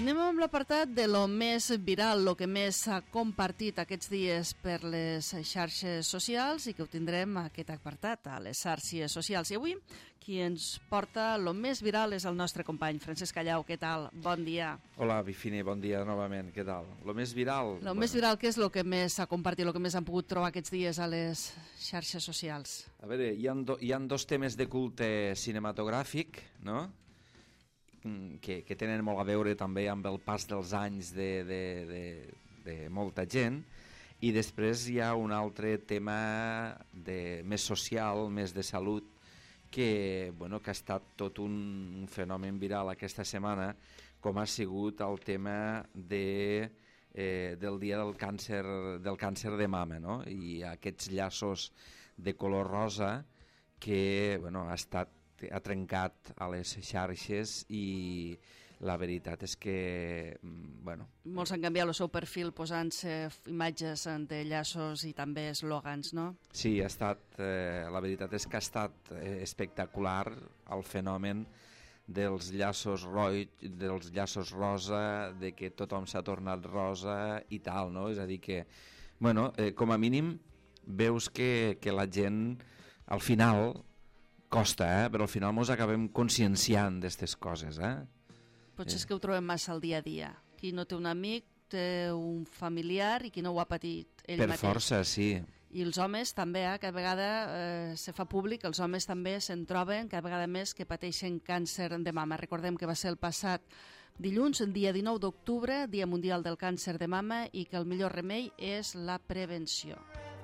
anem amb l'apartat de lo més viral, lo que més s'ha compartit aquests dies per les xarxes socials i que ho tindrem aquest apartat a les xarxes socials. I avui qui ens porta lo més viral és el nostre company Francesc Callau. Què tal? Bon dia. Hola, Bifine, bon dia novament. Què tal? Lo més viral? Lo bueno. més viral, què és lo que més s'ha compartit, lo que més han pogut trobar aquests dies a les xarxes socials? A veure, hi ha, do, hi ha dos temes de culte cinematogràfic, no?, que, que tenen molt a veure també amb el pas dels anys de, de, de, de molta gent, i després hi ha un altre tema de, més social, més de salut, que, bueno, que ha estat tot un, un fenomen viral aquesta setmana, com ha sigut el tema de, eh, del dia del càncer, del càncer de mama, no? I aquests llaços de color rosa que, bueno, ha estat ha trencat a les xarxes, i la veritat és que, bueno... Molts han canviat el seu perfil posant-se imatges de llaços i també eslògans, no? Sí, ha estat, eh, la veritat és que ha estat eh, espectacular el fenomen dels llaços roig, dels llaços rosa, de que tothom s'ha tornat rosa i tal, no? És a dir que, bueno, eh, com a mínim veus que, que la gent al final... costa, eh? Però al final mos acabem conscienciant d'aquestes coses, eh? Potser és que ho trobem massa al dia a dia. Qui no té un amic, té un familiar, i qui no ho ha patit ell per mateix. Per força, sí. I els homes també, eh? Cada vegada eh, se fa públic, els homes també se'n troben cada vegada més que pateixen càncer de mama. Recordem que va ser el passat dilluns, dia dinou d'octubre, Dia Mundial del Càncer de Mama, i que el millor remei és la prevenció.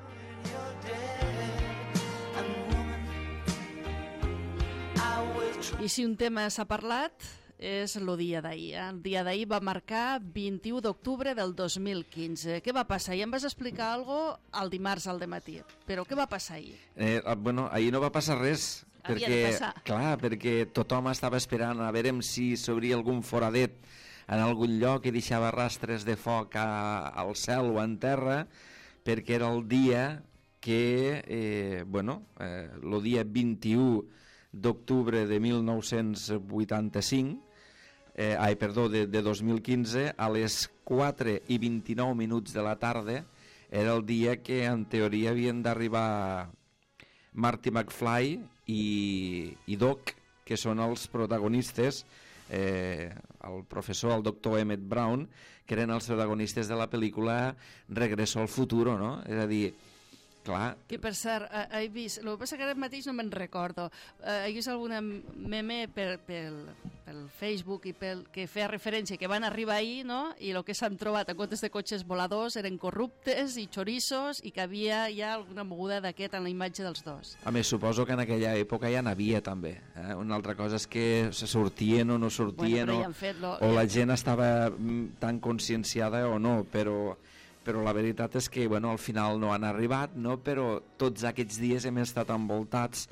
I si un tema s'ha parlat, és el dia d'ahir. Eh? El dia d'ahir va marcar vint-i-u d'octubre del dos mil quinze. Què va passar? I em vas explicar alguna cosa el dimarts al dematí. Però què va passar ahir? Eh, bueno, ahir no va passar res. Havia perquè, de passar. Clar, perquè tothom estava esperant a veure si s'obria algun foradet en algun lloc i deixava rastres de foc a, al cel o en terra, perquè era el dia que, eh, bueno, eh, el dia vint-i-u d'octubre de mil nou-cents vuitanta-cinc, eh, ai, perdó, de, de dos mil quinze, a les quatre i vint-i-nou minuts de la tarda, era el dia que en teoria havien d'arribar Marty McFly i, i Doc, que són els protagonistes, eh, el professor, el doctor Emmett Brown, que eren els protagonistes de la pel·lícula Regreso al futuro, no? És a dir, clar. Que per cert, eh, he vist, el que passa que ara mateix no me'n recordo, eh, he vist alguna meme per, pel, pel Facebook i pel, que feia referència que van arribar ahir, no? I el que s'han trobat en comptes de cotxes voladors eren corruptes i chorizos, i que havia ja alguna moguda d'aquest en la imatge dels dos. A més, suposo que en aquella època ja n'havia també. Eh? Una altra cosa és que se sortien o no sortien, bueno, o, ja fet lo, o ja... la gent estava tan conscienciada o no, però... però la veritat és que, bueno, al final no han arribat, no? Però tots aquests dies hem estat envoltats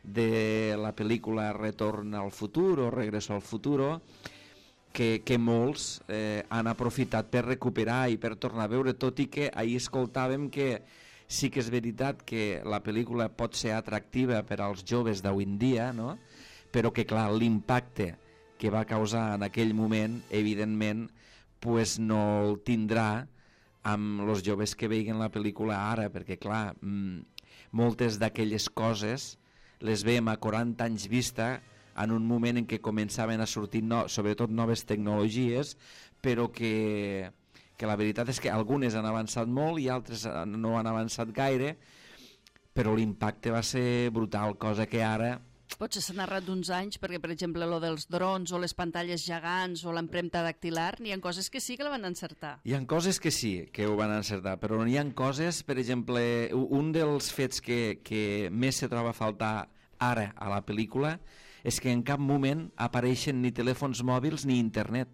de la pel·lícula Retorn al futur o Regreso al futuro, que, que molts eh, han aprofitat per recuperar i per tornar a veure, tot i que ahir escoltàvem que sí que és veritat que la pel·lícula pot ser atractiva per als joves d'avui en dia, no? Però que, clar, l'impacte que va causar en aquell moment, evidentment, pues no el tindrà amb els joves que veien la pel·lícula ara, perquè clar, mmm, moltes d'aquelles coses les veiem a quaranta anys vista, en un moment en què començaven a sortir no, sobretot noves tecnologies, però que, que la veritat és que algunes han avançat molt i altres no han avançat gaire, però l'impacte va ser brutal, cosa que ara... Potser s'ha narrat d'uns anys, perquè, per exemple, lo dels drons o les pantalles gegants o l'empremta dactilar, n'hi ha coses que sí que la van encertar. Hi ha coses que sí, que ho van encertar, però n'hi ha coses, per exemple, un dels fets que, que més se troba a faltar ara a la pel·lícula és que en cap moment apareixen ni telèfons mòbils ni internet.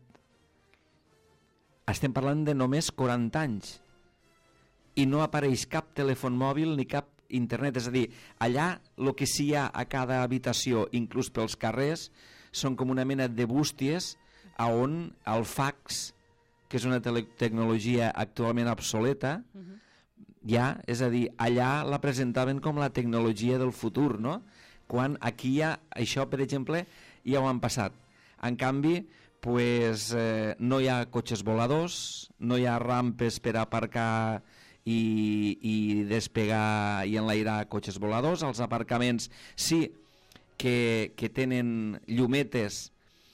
Estem parlant de només quaranta anys i no apareix cap telèfon mòbil ni cap internet, és a dir, allà el que sí hi ha a cada habitació, inclús pels carrers, són com una mena de bústies a on el fax, que és una tecnologia actualment obsoleta, uh-huh. ja, és a dir, allà la presentaven com la tecnologia del futur, no? Quan aquí hi ha, això, per exemple, ja ho han passat. En canvi, pues, eh, no hi ha cotxes voladors, no hi ha rampes per aparcar i, i despegar i enlairar cotxes voladors. Els aparcaments sí que, que tenen llumetes,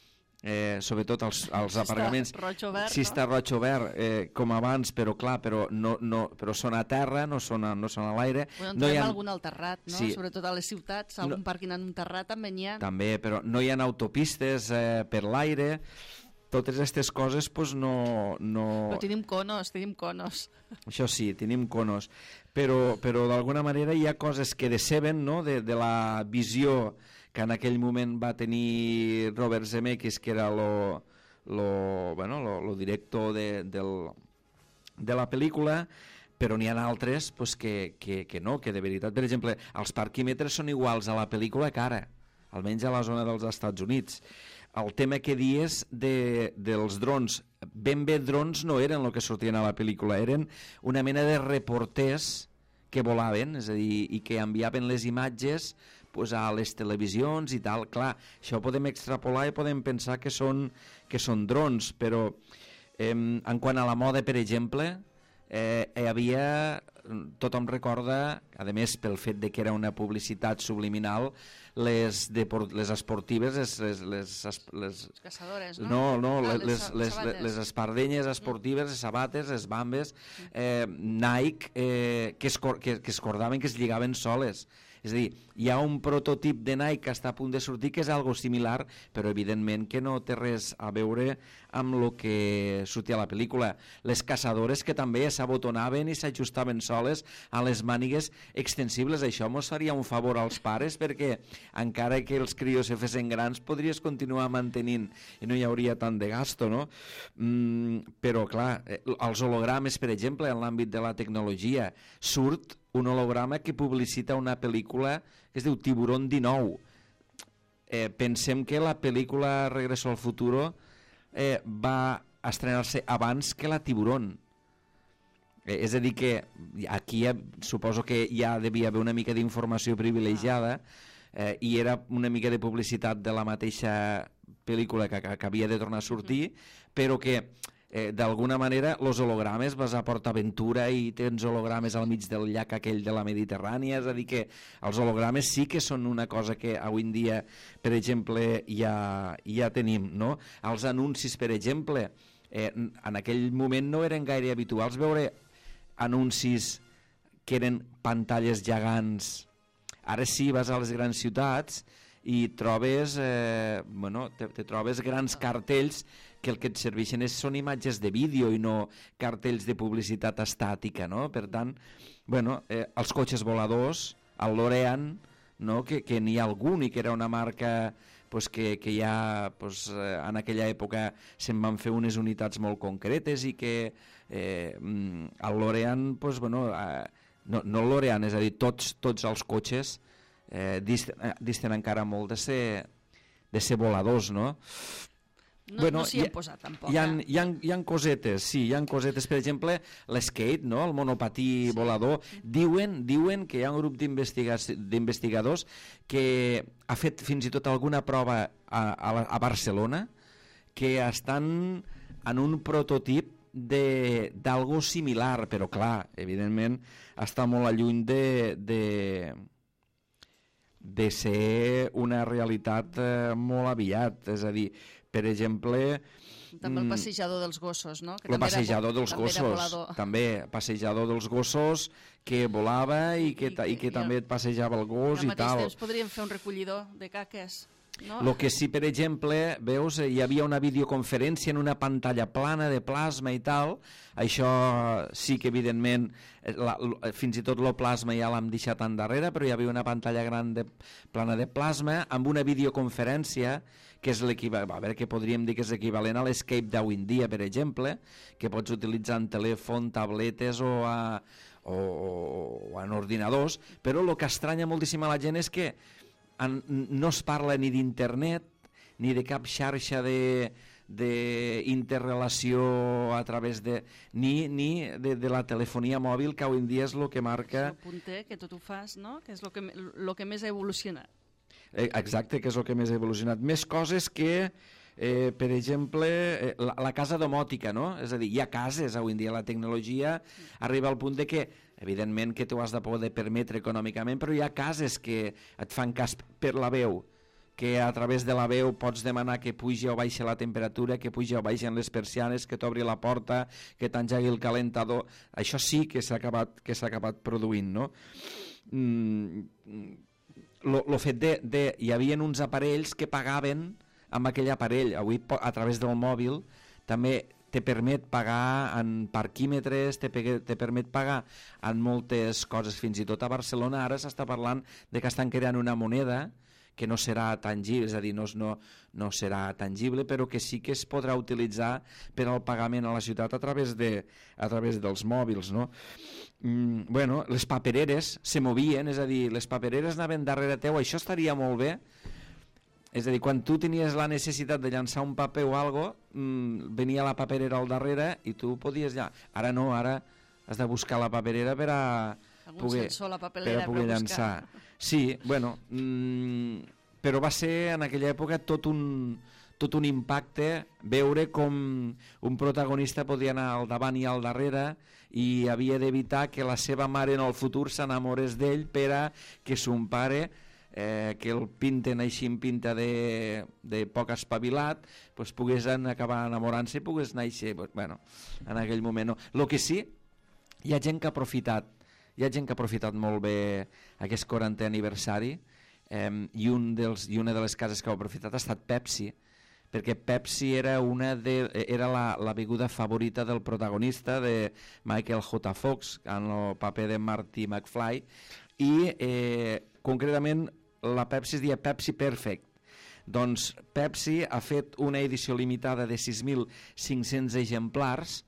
eh, sobretot els, els si aparcaments està roig o verd, si no? està roig o verd, eh, com abans, però clar, però, no, no, però són a terra, no són a, no són a l'aire. Bueno, no hi trobem ha... algun al terrat, no? Sí. Sobretot a les ciutats, algun No. pàrquing en un terrat també n'hi ha. També, però no hi ha autopistes eh, per l'aire. Totes aquestes coses pues, no, no... Però tenim conos, tenim conos. Això sí, tenim conos. Però, però d'alguna manera hi ha coses que deceben, no?, de, de la visió que en aquell moment va tenir Robert Zemeckis, que era lo, lo, bueno, lo, lo director de, del, de la pel·lícula, però n'hi ha altres pues, que, que, que no, que de veritat, per exemple, els parquímetres són iguals a la pel·lícula que ara, almenys a la zona dels Estats Units. El tema que dies de, dels drons, ben bé drons no eren el que sortien a la pel·lícula, eren una mena de reporters que volaven, és a dir, i que enviaven les imatges pues, a les televisions i tal. Clar, això podem extrapolar i podem pensar que són, que són drons, però eh, en quant a la moda, per exemple, eh, hi havia, tothom recorda, a més pel fet de que era una publicitat subliminal, les, deport, les esportives, les, les, les, les, Les caçadores, no? no, no, Ah, les, les, les, sabates. les, les espardenyes esportives, les sabates, les bambes, eh, Nike, eh, que, es, que, que es cordaven, que es lligaven soles. És a dir, hi ha un prototip de Nike que està a punt de sortir que és algo similar, però evidentment que no té res a veure amb el que sortia a la pel·lícula. Les caçadores que també s'abotonaven i s'ajustaven soles a les mànigues extensibles. Això mos faria un favor als pares perquè encara que els crios se fessin grans podries continuar mantenint i no hi hauria tant de gasto, no? Mm, però clar, els hologrames, per exemple, en l'àmbit de la tecnologia, surt un holograma que publicita una pel·lícula que es diu Tiburón dinou. Eh, pensem que la pel·lícula Regreso al Futuro eh, va estrenar-se abans que la Tiburón. Eh, és a dir que aquí ja, suposo que ja devia haver una mica d'informació privilegiada eh, i era una mica de publicitat de la mateixa pel·lícula que, que, que havia de tornar a sortir, però que Eh, d'alguna manera els hologrames vas a PortAventura i tens hologrames al mig del llac aquell de la Mediterrània, és a dir que els hologrames sí que són una cosa que avui en dia, per exemple, ja, ja tenim, no? Els anuncis, per exemple, eh, en aquell moment no eren gaire habituals veure anuncis que eren pantalles gegants. Ara sí, vas a les grans ciutats i trobes, eh, bueno, te, te trobes grans cartells que el que et serveixen és, són imatges de vídeo i no cartells de publicitat estàtica, no? Per tant, bueno, eh, els cotxes voladors, el Lorean, no? que, que n'hi ha algun i que era una marca pues, que, que ja pues, eh, en aquella època se'n van fer unes unitats molt concretes i que eh, el Lorean, pues, bueno, eh, no, no el Lorean, és a dir, tots, tots els cotxes eh, disten, eh, disten encara molt de ser, de ser voladors, no? No, bueno, no s'hi hem posat, tampoc. Hi ha, eh? hi, ha, hi ha cosetes, sí, hi ha cosetes. Per exemple, l'skate, no? El monopatí sí. volador. Diuen, diuen que hi ha un grup d'investigadors que ha fet fins i tot alguna prova a, a, a Barcelona que estan en un prototip d'algo similar, però clar, evidentment està molt lluny de... de de ser una realitat eh, molt aviat, és a dir, per exemple... També el passejador dels gossos, no? Que el també passejador era, dels també gossos, també, passejador dels gossos que volava i que, I, i que i també et passejava el gos i tal. Al mateix temps podríem fer un recollidor de caques. No? El que sí, per exemple, veus, hi havia una videoconferència en una pantalla plana de plasma i tal, això sí que evidentment, la, fins i tot el plasma ja l'hem deixat endarrere, però hi havia una pantalla gran de, plana de plasma amb una videoconferència que és l'equivalent, a veure, que podríem dir que és equivalent a l'Escape d'avui en dia, per exemple, que pots utilitzar en telèfon, tabletes o, a, o, o en ordinadors, però el que estranya moltíssim a la gent és que En, no es parla ni d'internet ni de cap xarxa de d'interrelació a través de ni, ni de, de la telefonia mòbil, que avui en dia és el que marca... És el punter, que tot ho fas, no? Que és el que, lo que més ha evolucionat. Exacte, que és el que més ha evolucionat. Més coses que eh, per exemple, eh, la, la casa domòtica, no? És a dir, hi ha cases, avui en dia la tecnologia arriba al punt de que, evidentment, que t'ho has de poder permetre econòmicament, però hi ha cases que et fan cas per la veu, que a través de la veu pots demanar que pugi o baixi la temperatura, que pugi o baixi les persianes, que t'obri la porta, que t'engegui el calentador. Això sí que s'ha acabat, que s'ha acabat produint, no? Mm, lo, lo fet de, de... Hi havia uns aparells que pagaven amb aquell aparell. Avui, a través del mòbil, també te permet pagar en parquímetres, te, te permet pagar en moltes coses. Fins i tot a Barcelona ara s'està parlant de que estan creant una moneda que no serà tangible, és a dir, no, no, no serà tangible, però que sí que es podrà utilitzar per al pagament a la ciutat a través, de, a través dels mòbils, no? Mm, bueno, les papereres se movien, és a dir, les papereres anaven darrere teu, això estaria molt bé, és a dir, quan tu tenies la necessitat de llançar un paper o algo, mmm, venia la paperera al darrere i tu podies ja... Ara no, ara has de buscar la paperera per a poder, per a poder llançar. Sí, bueno, mmm, però va ser en aquella època tot un, tot un impacte veure com un protagonista podia anar al davant i al darrere i havia d'evitar que la seva mare en el futur s'enamorés d'ell per a que son pare, eh, que el pinten així en pinta de, de poc espavilat, pues, pogués acabar enamorant-se i pogués néixer, pues, bueno, en aquell moment no. El que sí, hi ha gent que ha aprofitat Hi ha gent que ha aprofitat molt bé aquest quarantè aniversari eh, i, un dels, i una de les cases que ha aprofitat ha estat Pepsi, perquè Pepsi era, una de, era la, la beguda favorita del protagonista, de Michael J. Fox, en el paper de Marty McFly, i eh, concretament la Pepsi es deia Pepsi Perfect. Doncs Pepsi ha fet una edició limitada de sis mil cinc-cents exemplars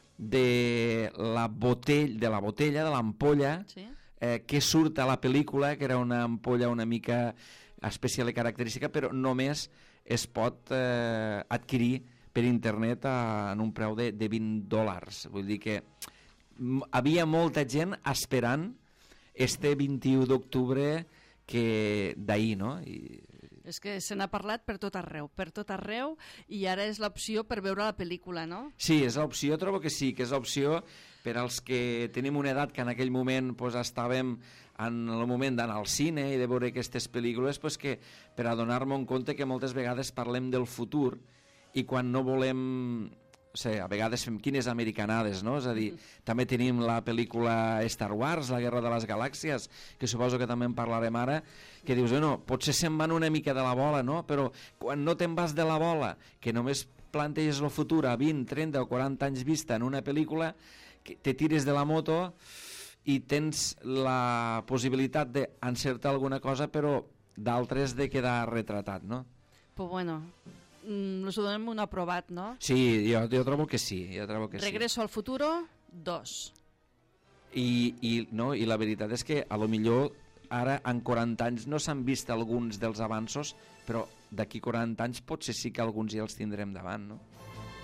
de la botella, de la botella, de l'ampolla, sí. eh, que surt a la pel·lícula, que era una ampolla una mica especial i característica, però només es pot eh, adquirir per internet a, en un preu de, de vint dòlars. Vull dir que havia molta gent esperant este vint-i-u d'octubre que d'ahir, no? I... És que se n'ha parlat per tot arreu, per tot arreu, i ara és l'opció per veure la pel·lícula, no? Sí, és l'opció, trobo que sí, que és l'opció per als que tenim una edat que en aquell moment pues, estàvem en el moment d'anar al cine i de veure aquestes pel·lícules, pues, que per adonar-me en compte que moltes vegades parlem del futur i quan no volem... O sigui, a vegades fem quines americanades, no? És a dir, mm. també tenim la pel·lícula Star Wars, La Guerra de les Galàxies, que suposo que també en parlarem ara, que dius, bueno, potser se'n van una mica de la bola, no? Però quan no te'n vas de la bola, que només planteges el futur a vint, trenta o quaranta anys vista en una pel·lícula, que te tires de la moto i tens la possibilitat d'encertar alguna cosa, però d'altres de quedar retratat, no? Pues bueno... Mm, us ho donem un aprovat, no? Sí, jo, jo trobo que sí, jo trobo que Regreso sí. al futuro, dos. I, i, no, I la veritat és que a lo millor ara en quaranta anys no s'han vist alguns dels avanços, però d'aquí quaranta anys potser sí que alguns ja els tindrem davant, no?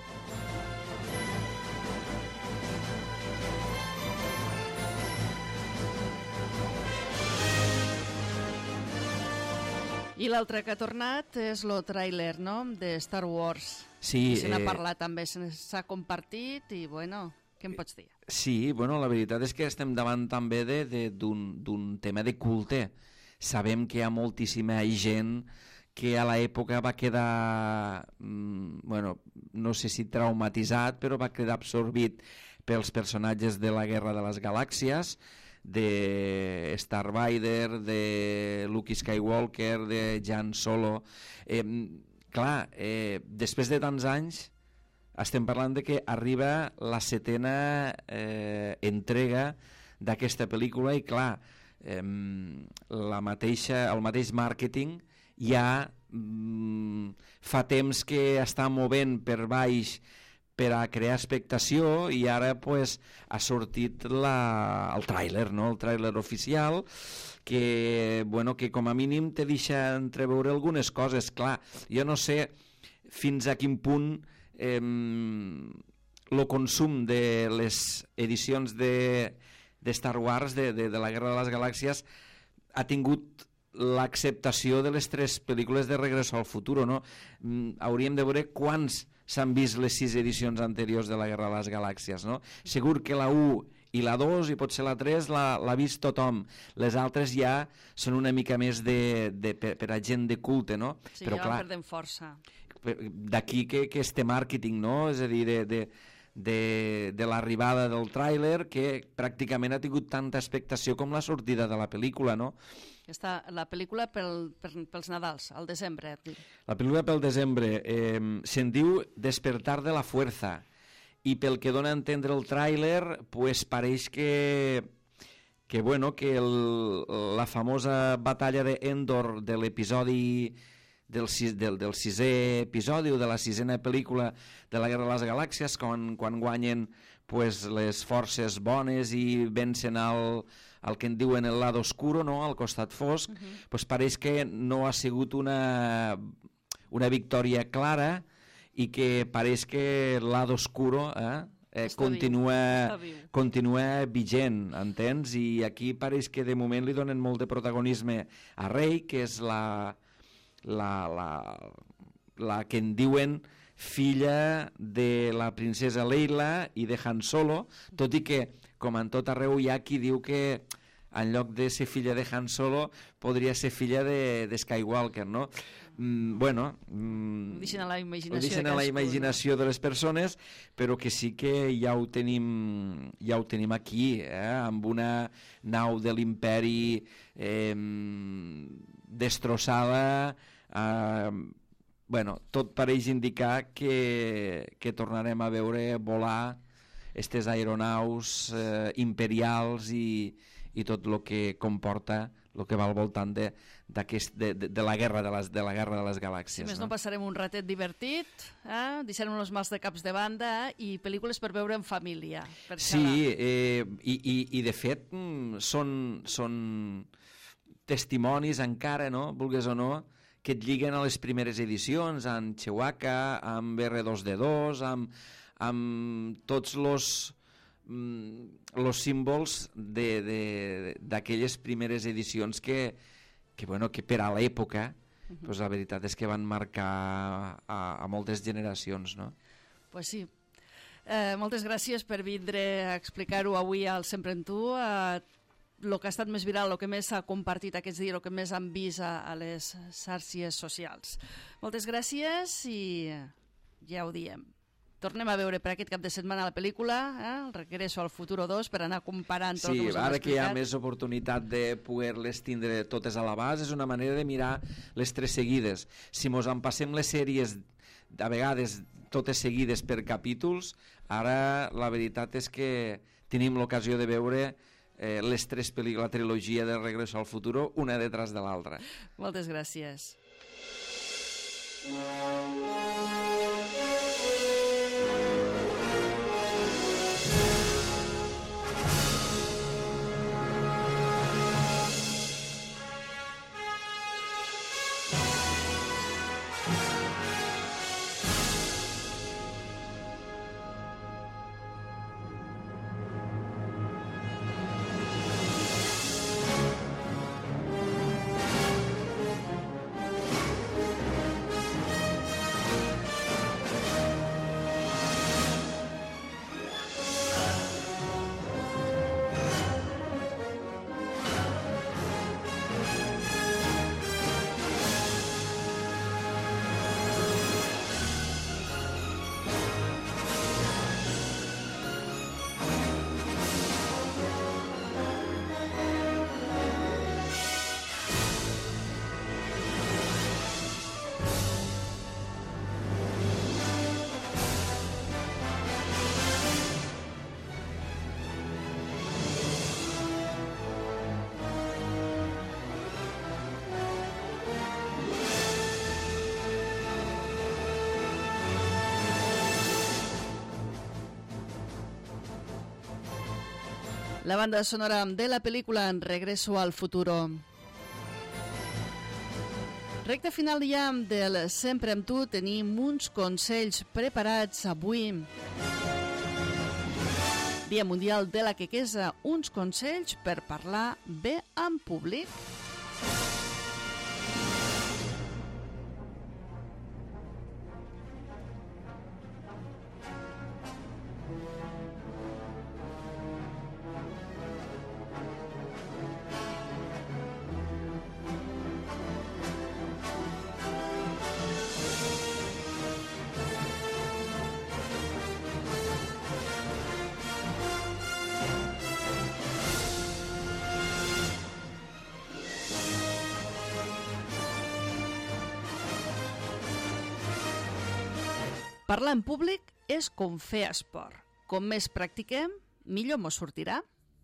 I l'altre que ha tornat és el tràiler, no?, de Star Wars. Sí. Se n'ha eh... parlat també, s'ha compartit i, bueno, què em pots dir? Sí, bueno, la veritat és que estem davant també d'un tema de culte. Sabem que hi ha moltíssima gent que a l'època va quedar, mmm, bueno, no sé si traumatitzat, però va quedar absorbit pels personatges de la Guerra de les Galàxies, de Star Vader, de Luke Skywalker, de Han Solo. Eh, clar, eh, després de tants anys estem parlant de que arriba la setena eh, entrega d'aquesta pel·lícula i clar, eh, la mateixa, el mateix màrqueting ja mm, fa temps que està movent per baix per a crear expectació i ara pues, ha sortit la, el tràiler, no? El tràiler oficial que, bueno, que com a mínim te deixa entreveure algunes coses. Clar, jo no sé fins a quin punt eh, el consum de les edicions de, de Star Wars, de, de, de la Guerra de les Galàxies, ha tingut l'acceptació de les tres pel·lícules de Regreso al Futuro, no? Mm, hauríem de veure quants s'han vist les sis edicions anteriors de la Guerra de les Galàxies, no? Segur que la u i la dos i potser la tres l'ha vist tothom. Les altres ja són una mica més de, de, per, per a gent de culte, no? Sí, però ja clar, perdem força. D'aquí que, que este màrqueting, no? És a dir, de, de, de, de l'arribada del tràiler, que pràcticament ha tingut tanta expectació com la sortida de la pel·lícula, no? Està la pel·lícula pel, per, pels Nadals, al desembre. La pel·lícula pel desembre eh, se'n diu Despertar de la Fuerza, i pel que dona a entendre el tràiler, pues pareix que, que, bueno, que el, la famosa batalla d'Endor de l'episodi del, del, del sisè episodi o de la sisena pel·lícula de la Guerra de les Galàxies, quan, quan guanyen pues, les forces bones i vencen el, el que en diuen el lado oscuro, no? Al costat fosc, uh-huh. pues pareix que no ha sigut una, una victòria clara, i que pareix que el lado oscuro eh, eh, continua, continua vigent, entens? I aquí pareix que de moment li donen molt de protagonisme a Rey, que és la, la, la, la que en diuen filla de la princesa Leila i de Han Solo, tot i que, com en tot arreu, hi ha qui diu que en lloc de ser filla de Han Solo podria ser filla de, de Skywalker, no? Mm, bueno, mm, ho deixen a la imaginació, deixen a la imaginació de les persones, però que sí que ja ho tenim, ja ho tenim aquí, eh? Amb una nau de l'imperi eh, destrossada. Eh, bueno, tot pareix indicar que, que tornarem a veure volar aquestes aeronaus eh, imperials i, i tot el que comporta, el que va al voltant de, de, de, de, la guerra de, les, de la guerra de les galàxies. Si més no, no passarem un ratet divertit, eh? deixarem els mals de caps de banda eh? i pel·lícules per veure en família. Per sí, eh, i, i, i de fet són, són testimonis encara, no? Vulgues o no, que et lliguen a les primeres edicions, amb Chewbacca, amb erre dos de dos, amb, amb tots els los símbols d'aquelles primeres edicions que, que, bueno, que per a l'època uh-huh. pues la veritat és que van marcar a, a moltes generacions, no? Pues sí. Eh, moltes gràcies per vindre a explicar-ho avui al Sempre en Tu. Eh, el que ha estat més viral, el que més s'ha compartit aquests dies, el que més han vist a, a les xarxes socials. Moltes gràcies i ja ho diem. Tornem a veure per aquest cap de setmana la pel·lícula, eh? El Regreso al Futuro dos, per anar comparant tot sí, el que us hem ara explicat. Que hi ha més oportunitat de poder-les tindre totes a l'abast, és una manera de mirar les tres seguides. Si mos en passem les sèries a vegades totes seguides per capítols, ara la veritat és que tenim l'ocasió de veure eh, les tres pel·lícules, la trilogia de Regreso al Futuro, una detrás de l'altra. Moltes gràcies. La banda sonora de la pel·lícula en Regreso al Futuro. Recte final ja del Sempre amb Tu, tenim uns consells preparats avui. Dia Mundial de la Quequesa, uns consells per parlar bé en públic. Parlar en públic és com fer esport. Com més practiquem, millor mos sortirà.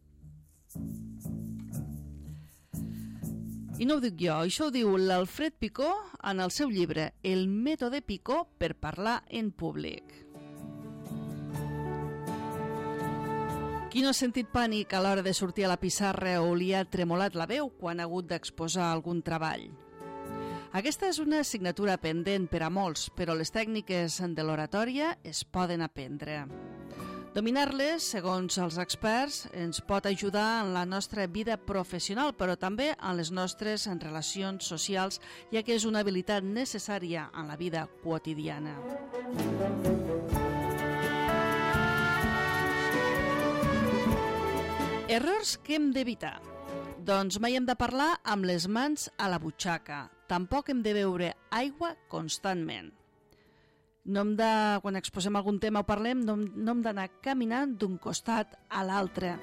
I no ho dic jo, això ho diu l'Alfred Picó en el seu llibre El mètode Picó per parlar en públic. Qui no ha sentit pànic a l'hora de sortir a la pissarra o li ha tremolat la veu quan ha hagut d'exposar algun treball? Aquesta és una assignatura pendent per a molts, però les tècniques de l'oratòria es poden aprendre. Dominar-les, segons els experts, ens pot ajudar en la nostra vida professional, però també en les nostres relacions socials, ja que és una habilitat necessària en la vida quotidiana. Errors que hem d'evitar. Doncs mai hem de parlar amb les mans a la butxaca. Tampoc hem de beure aigua constantment. No hem de, quan exposem algun tema o parlem, no, no hem d'anar caminant d'un costat a l'altre.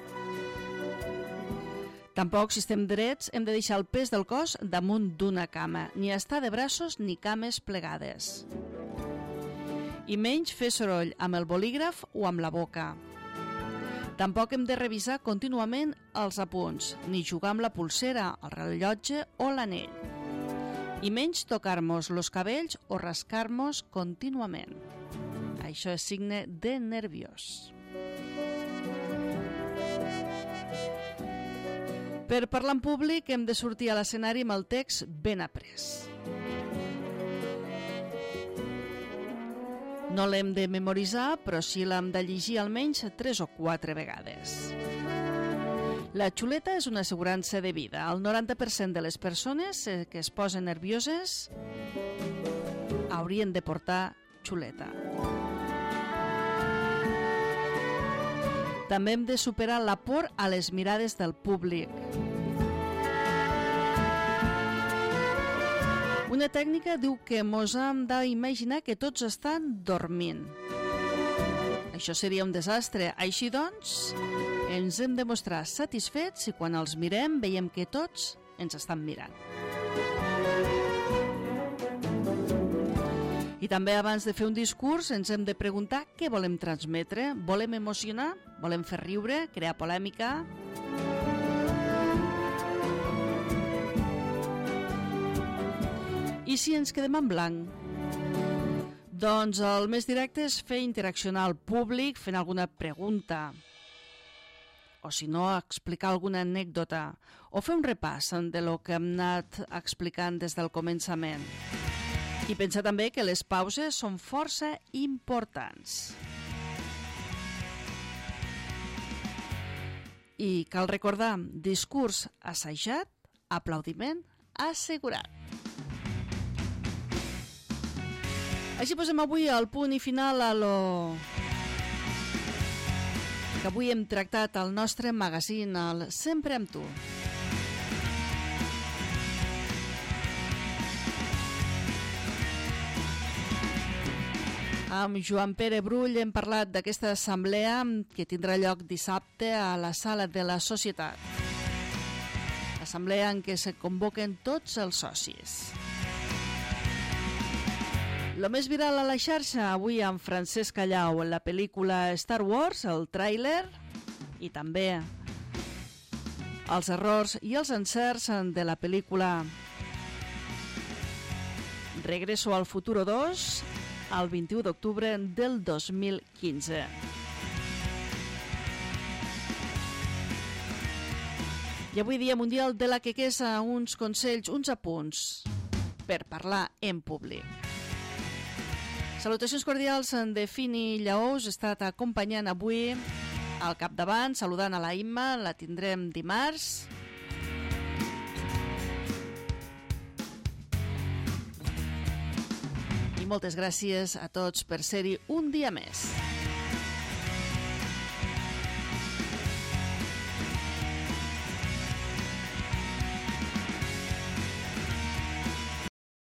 Tampoc, si estem drets, hem de deixar el pes del cos damunt d'una cama, ni estar de braços ni cames plegades. I menys fer soroll amb el bolígraf o amb la boca. Tampoc hem de revisar contínuament els apunts, ni jugar amb la pulsera, el rellotge o l'anell. I menys tocar-nos els cabells o rascar-nos contínuament. Això és signe de nerviós. Per parlar en públic hem de sortir a l'escenari amb el text ben après. No l'hem de memoritzar, però sí l'hem de llegir almenys tres o quatre vegades. La xuleta és una assegurança de vida. El noranta per cent de les persones que es posen nervioses haurien de portar xuleta. També hem de superar la por a les mirades del públic. Una tècnica diu que mos hem d'imaginar que tots estan dormint. Això seria un desastre. Així doncs, ens hem de mostrar satisfets si quan els mirem veiem que tots ens estan mirant. I també abans de fer un discurs ens hem de preguntar què volem transmetre. Volem emocionar? Volem fer riure? Crear polèmica? I si ens quedem en blanc? Doncs el més directe és fer interaccionar al públic fent alguna pregunta, o si no, explicar alguna anècdota, o fer un repàs de lo que hem anat explicant des del començament. I pensar també que les pauses són força importants. I cal recordar, discurs assajat, aplaudiment assegurat. Així posem avui el punt i final a lo que avui hem tractat al nostre magazín, el Sempre amb tu. Amb Joan Pere Brull hem parlat d'aquesta assemblea que tindrà lloc dissabte a la Sala de la Societat. Assemblea en què se convoquen tots els socis. Lo més viral a la xarxa avui amb Francesc Callau en la pel·lícula Star Wars, el tràiler, i també els errors i els encerts de la pel·lícula Regreso al Futuro dos, el vint-i-u d'octubre del dos mil quinze. I avui dia mundial de la quequesa, uns consells, uns apunts per parlar en públic. Salutacions cordials de Fini Lleó, us he estat acompanyant avui al capdavant, saludant a la Imma, la tindrem dimarts. I moltes gràcies a tots per ser-hi un dia més.